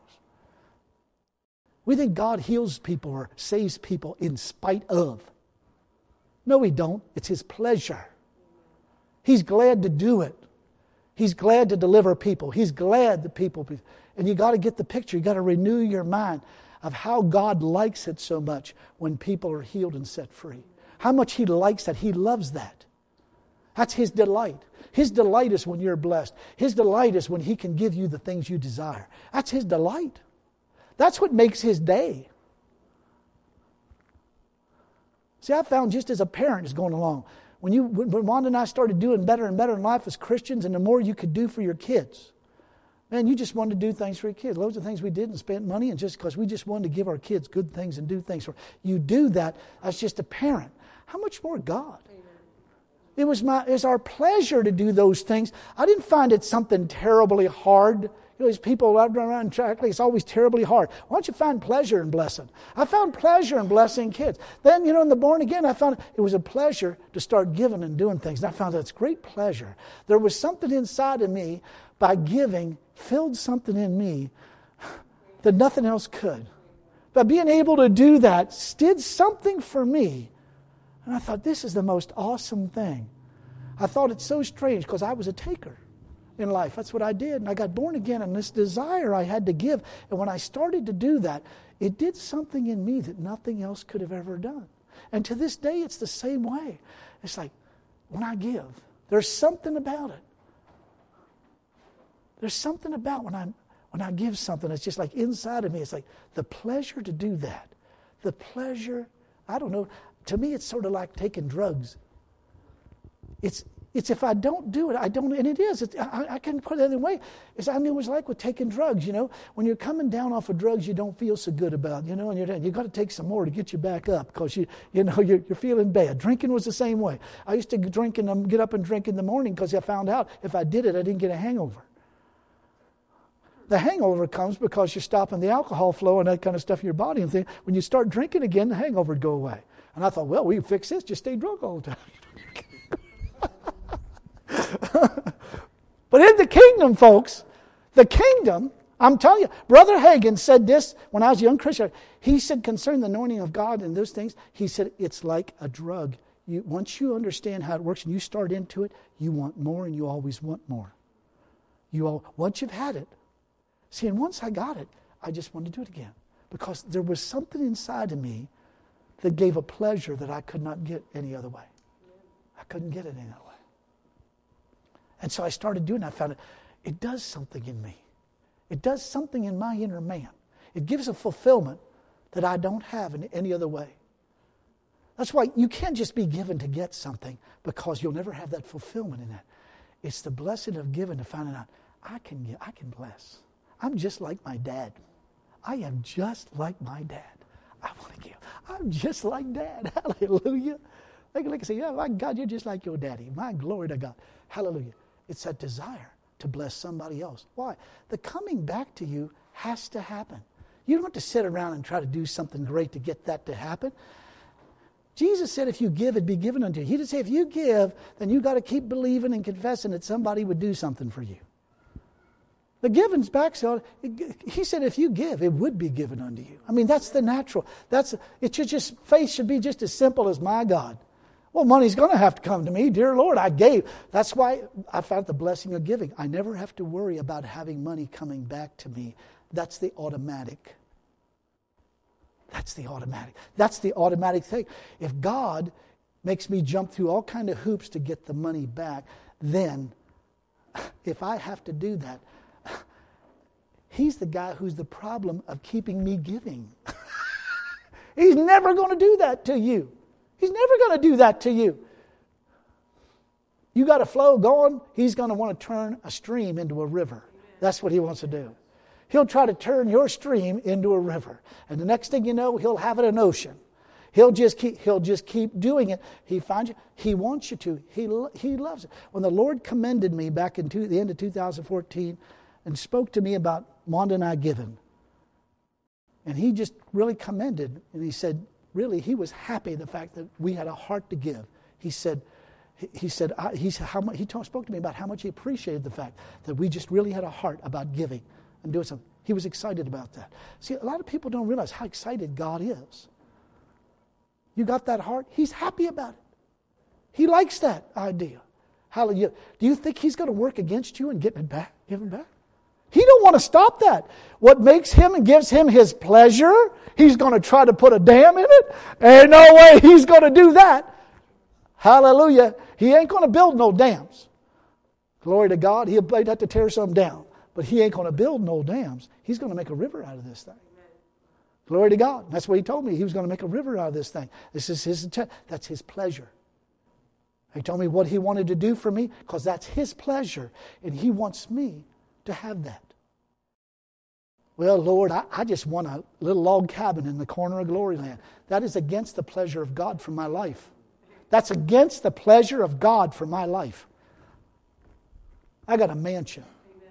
We think God heals people or saves people in spite of. No, He don't. It's His pleasure. He's glad to do it. He's glad to deliver people. He's glad that people... And you got to get the picture. You got to renew your mind of how God likes it so much when people are healed and set free. How much He likes that. He loves that. That's His delight. His delight is when you're blessed. His delight is when He can give you the things you desire. That's His delight. That's what makes His day. See, I found just as a parent is going along, when you, when Wanda and I started doing better and better in life as Christians, and the more you could do for your kids, man, you just wanted to do things for your kids. Loads of things we did and spent money, and just because we just wanted to give our kids good things and do things for you do that as just a parent. How much more God? It was my, it was our pleasure to do those things. I didn't find it something terribly hard. You know, these people out around tracking, it's always terribly hard. Why don't you find pleasure in blessing? I found pleasure in blessing kids. Then, you know, in the born again, I found it was a pleasure to start giving and doing things. And I found that's great pleasure. There was something inside of me by giving, filled something in me that nothing else could. By being able to do that, did something for me. And I thought, this is the most awesome thing. I thought it's so strange because I was a taker in life. That's what I did. And I got born again, and this desire I had to give. And when I started to do that, it did something in me that nothing else could have ever done. And to this day, it's the same way. It's like, when I give, there's something about it. There's something about when I when I give something, it's just like inside of me. It's like the pleasure to do that. The pleasure, I don't know. To me, it's sort of like taking drugs. It's It's if I don't do it, I don't, and it is. It's, I, I can't put it any way. It's, I knew it was like with taking drugs, you know. When you're coming down off of drugs, you don't feel so good about, you know, and you're, you've got to take some more to get you back up because, you you know, you're, you're feeling bad. Drinking was the same way. I used to drink and um, get up and drink in the morning because I found out if I did it, I didn't get a hangover. The hangover comes because you're stopping the alcohol flow and that kind of stuff in your body. And thing. When you start drinking again, the hangover would go away. And I thought, well, we can fix this. Just stay drunk all the time. But in the kingdom, folks, the kingdom, I'm telling you, Brother Hagin said this when I was a young Christian. He said concerning the anointing of God and those things, he said it's like a drug. You, once you understand how it works and you start into it, you want more and you always want more. You all, once you've had it, see, and once I got it, I just wanted to do it again. Because there was something inside of me that gave a pleasure that I could not get any other way. I couldn't get it any other way. And so I started doing it. I found it, it does something in me. It does something in my inner man. It gives a fulfillment that I don't have in any other way. That's why you can't just be given to get something because you'll never have that fulfillment in that. It's the blessing of giving to finding out, I can get, I can bless. I'm just like my dad. I am just like my dad. I want to give. I'm just like Dad. Hallelujah. They can look and say, yeah, my God, you're just like your daddy. My glory to God. Hallelujah. It's that desire to bless somebody else. Why? The coming back to you has to happen. You don't have to sit around and try to do something great to get that to happen. Jesus said if you give, it'd be given unto you. He didn't say if you give, then you got to keep believing and confessing that somebody would do something for you. The giving's back, so he said if you give, it would be given unto you. I mean, that's the natural. That's it should just faith should be just as simple as my God. Well, money's going to have to come to me. Dear Lord, I gave. That's why I found the blessing of giving. I never have to worry about having money coming back to me. That's the automatic. That's the automatic. That's the automatic thing. If God makes me jump through all kind of hoops to get the money back, then if I have to do that, he's the guy who's the problem of keeping me giving. He's never going to do that to you. He's never going to do that to you. You got a flow going, he's going to want to turn a stream into a river. That's what he wants to do. He'll try to turn your stream into a river. And the next thing you know, he'll have it an ocean. He'll just keep, he'll just keep doing it. He finds you. He wants you to. He, he loves it. When the Lord commended me back in two, the end of two thousand fourteen and spoke to me about Wanda and I giving, and he just really commended, and he said, really, he was happy the fact that we had a heart to give. He said, he, he said, I, he, how much, he told, spoke to me about how much he appreciated the fact that we just really had a heart about giving and doing something. He was excited about that. See, a lot of people don't realize how excited God is. You got that heart? He's happy about it. He likes that idea. Hallelujah. Do you think he's going to work against you and get it back? Give it back? He don't want to stop that. What makes him and gives him his pleasure, he's going to try to put a dam in it? Ain't no way he's going to do that. Hallelujah. He ain't going to build no dams. Glory to God. He'll have to tear some down. But he ain't going to build no dams. He's going to make a river out of this thing. Glory to God. That's what he told me. He was going to make a river out of this thing. This is his intent. That's his pleasure. He told me what he wanted to do for me because that's his pleasure. And he wants me to have that. Well, Lord, I, I just want a little log cabin in the corner of Glory Land. That is against the pleasure of God for my life. That's against the pleasure of God for my life. I got a mansion.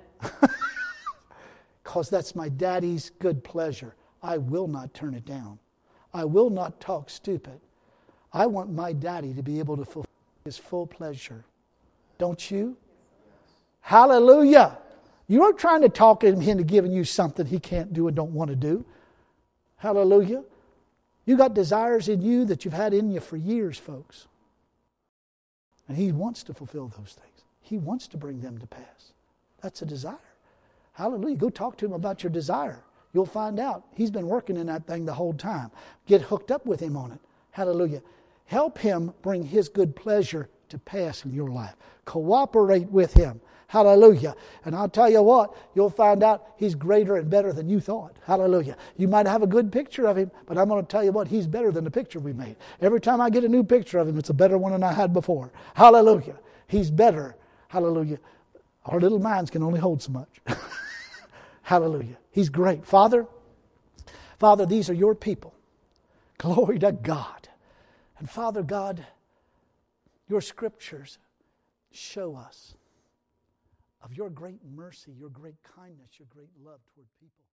Because that's my daddy's good pleasure. I will not turn it down. I will not talk stupid. I want my daddy to be able to fulfill his full pleasure. Don't you? Hallelujah. You aren't trying to talk him into giving you something he can't do and don't want to do. Hallelujah. You got desires in you that you've had in you for years, folks. And he wants to fulfill those things. He wants to bring them to pass. That's a desire. Hallelujah. Go talk to him about your desire. You'll find out he's been working in that thing the whole time. Get hooked up with him on it. Hallelujah. Help him bring his good pleasure to pass in your life. Cooperate with him. Hallelujah. And I'll tell you what, you'll find out he's greater and better than you thought. Hallelujah. You might have a good picture of him, but I'm going to tell you what, he's better than the picture we made. Every time I get a new picture of him, it's a better one than I had before. Hallelujah. He's better. Hallelujah. Our little minds can only hold so much. Hallelujah. He's great. Father, Father, these are your people. Glory to God. And Father God, your scriptures show us of your great mercy, your great kindness, your great love toward people.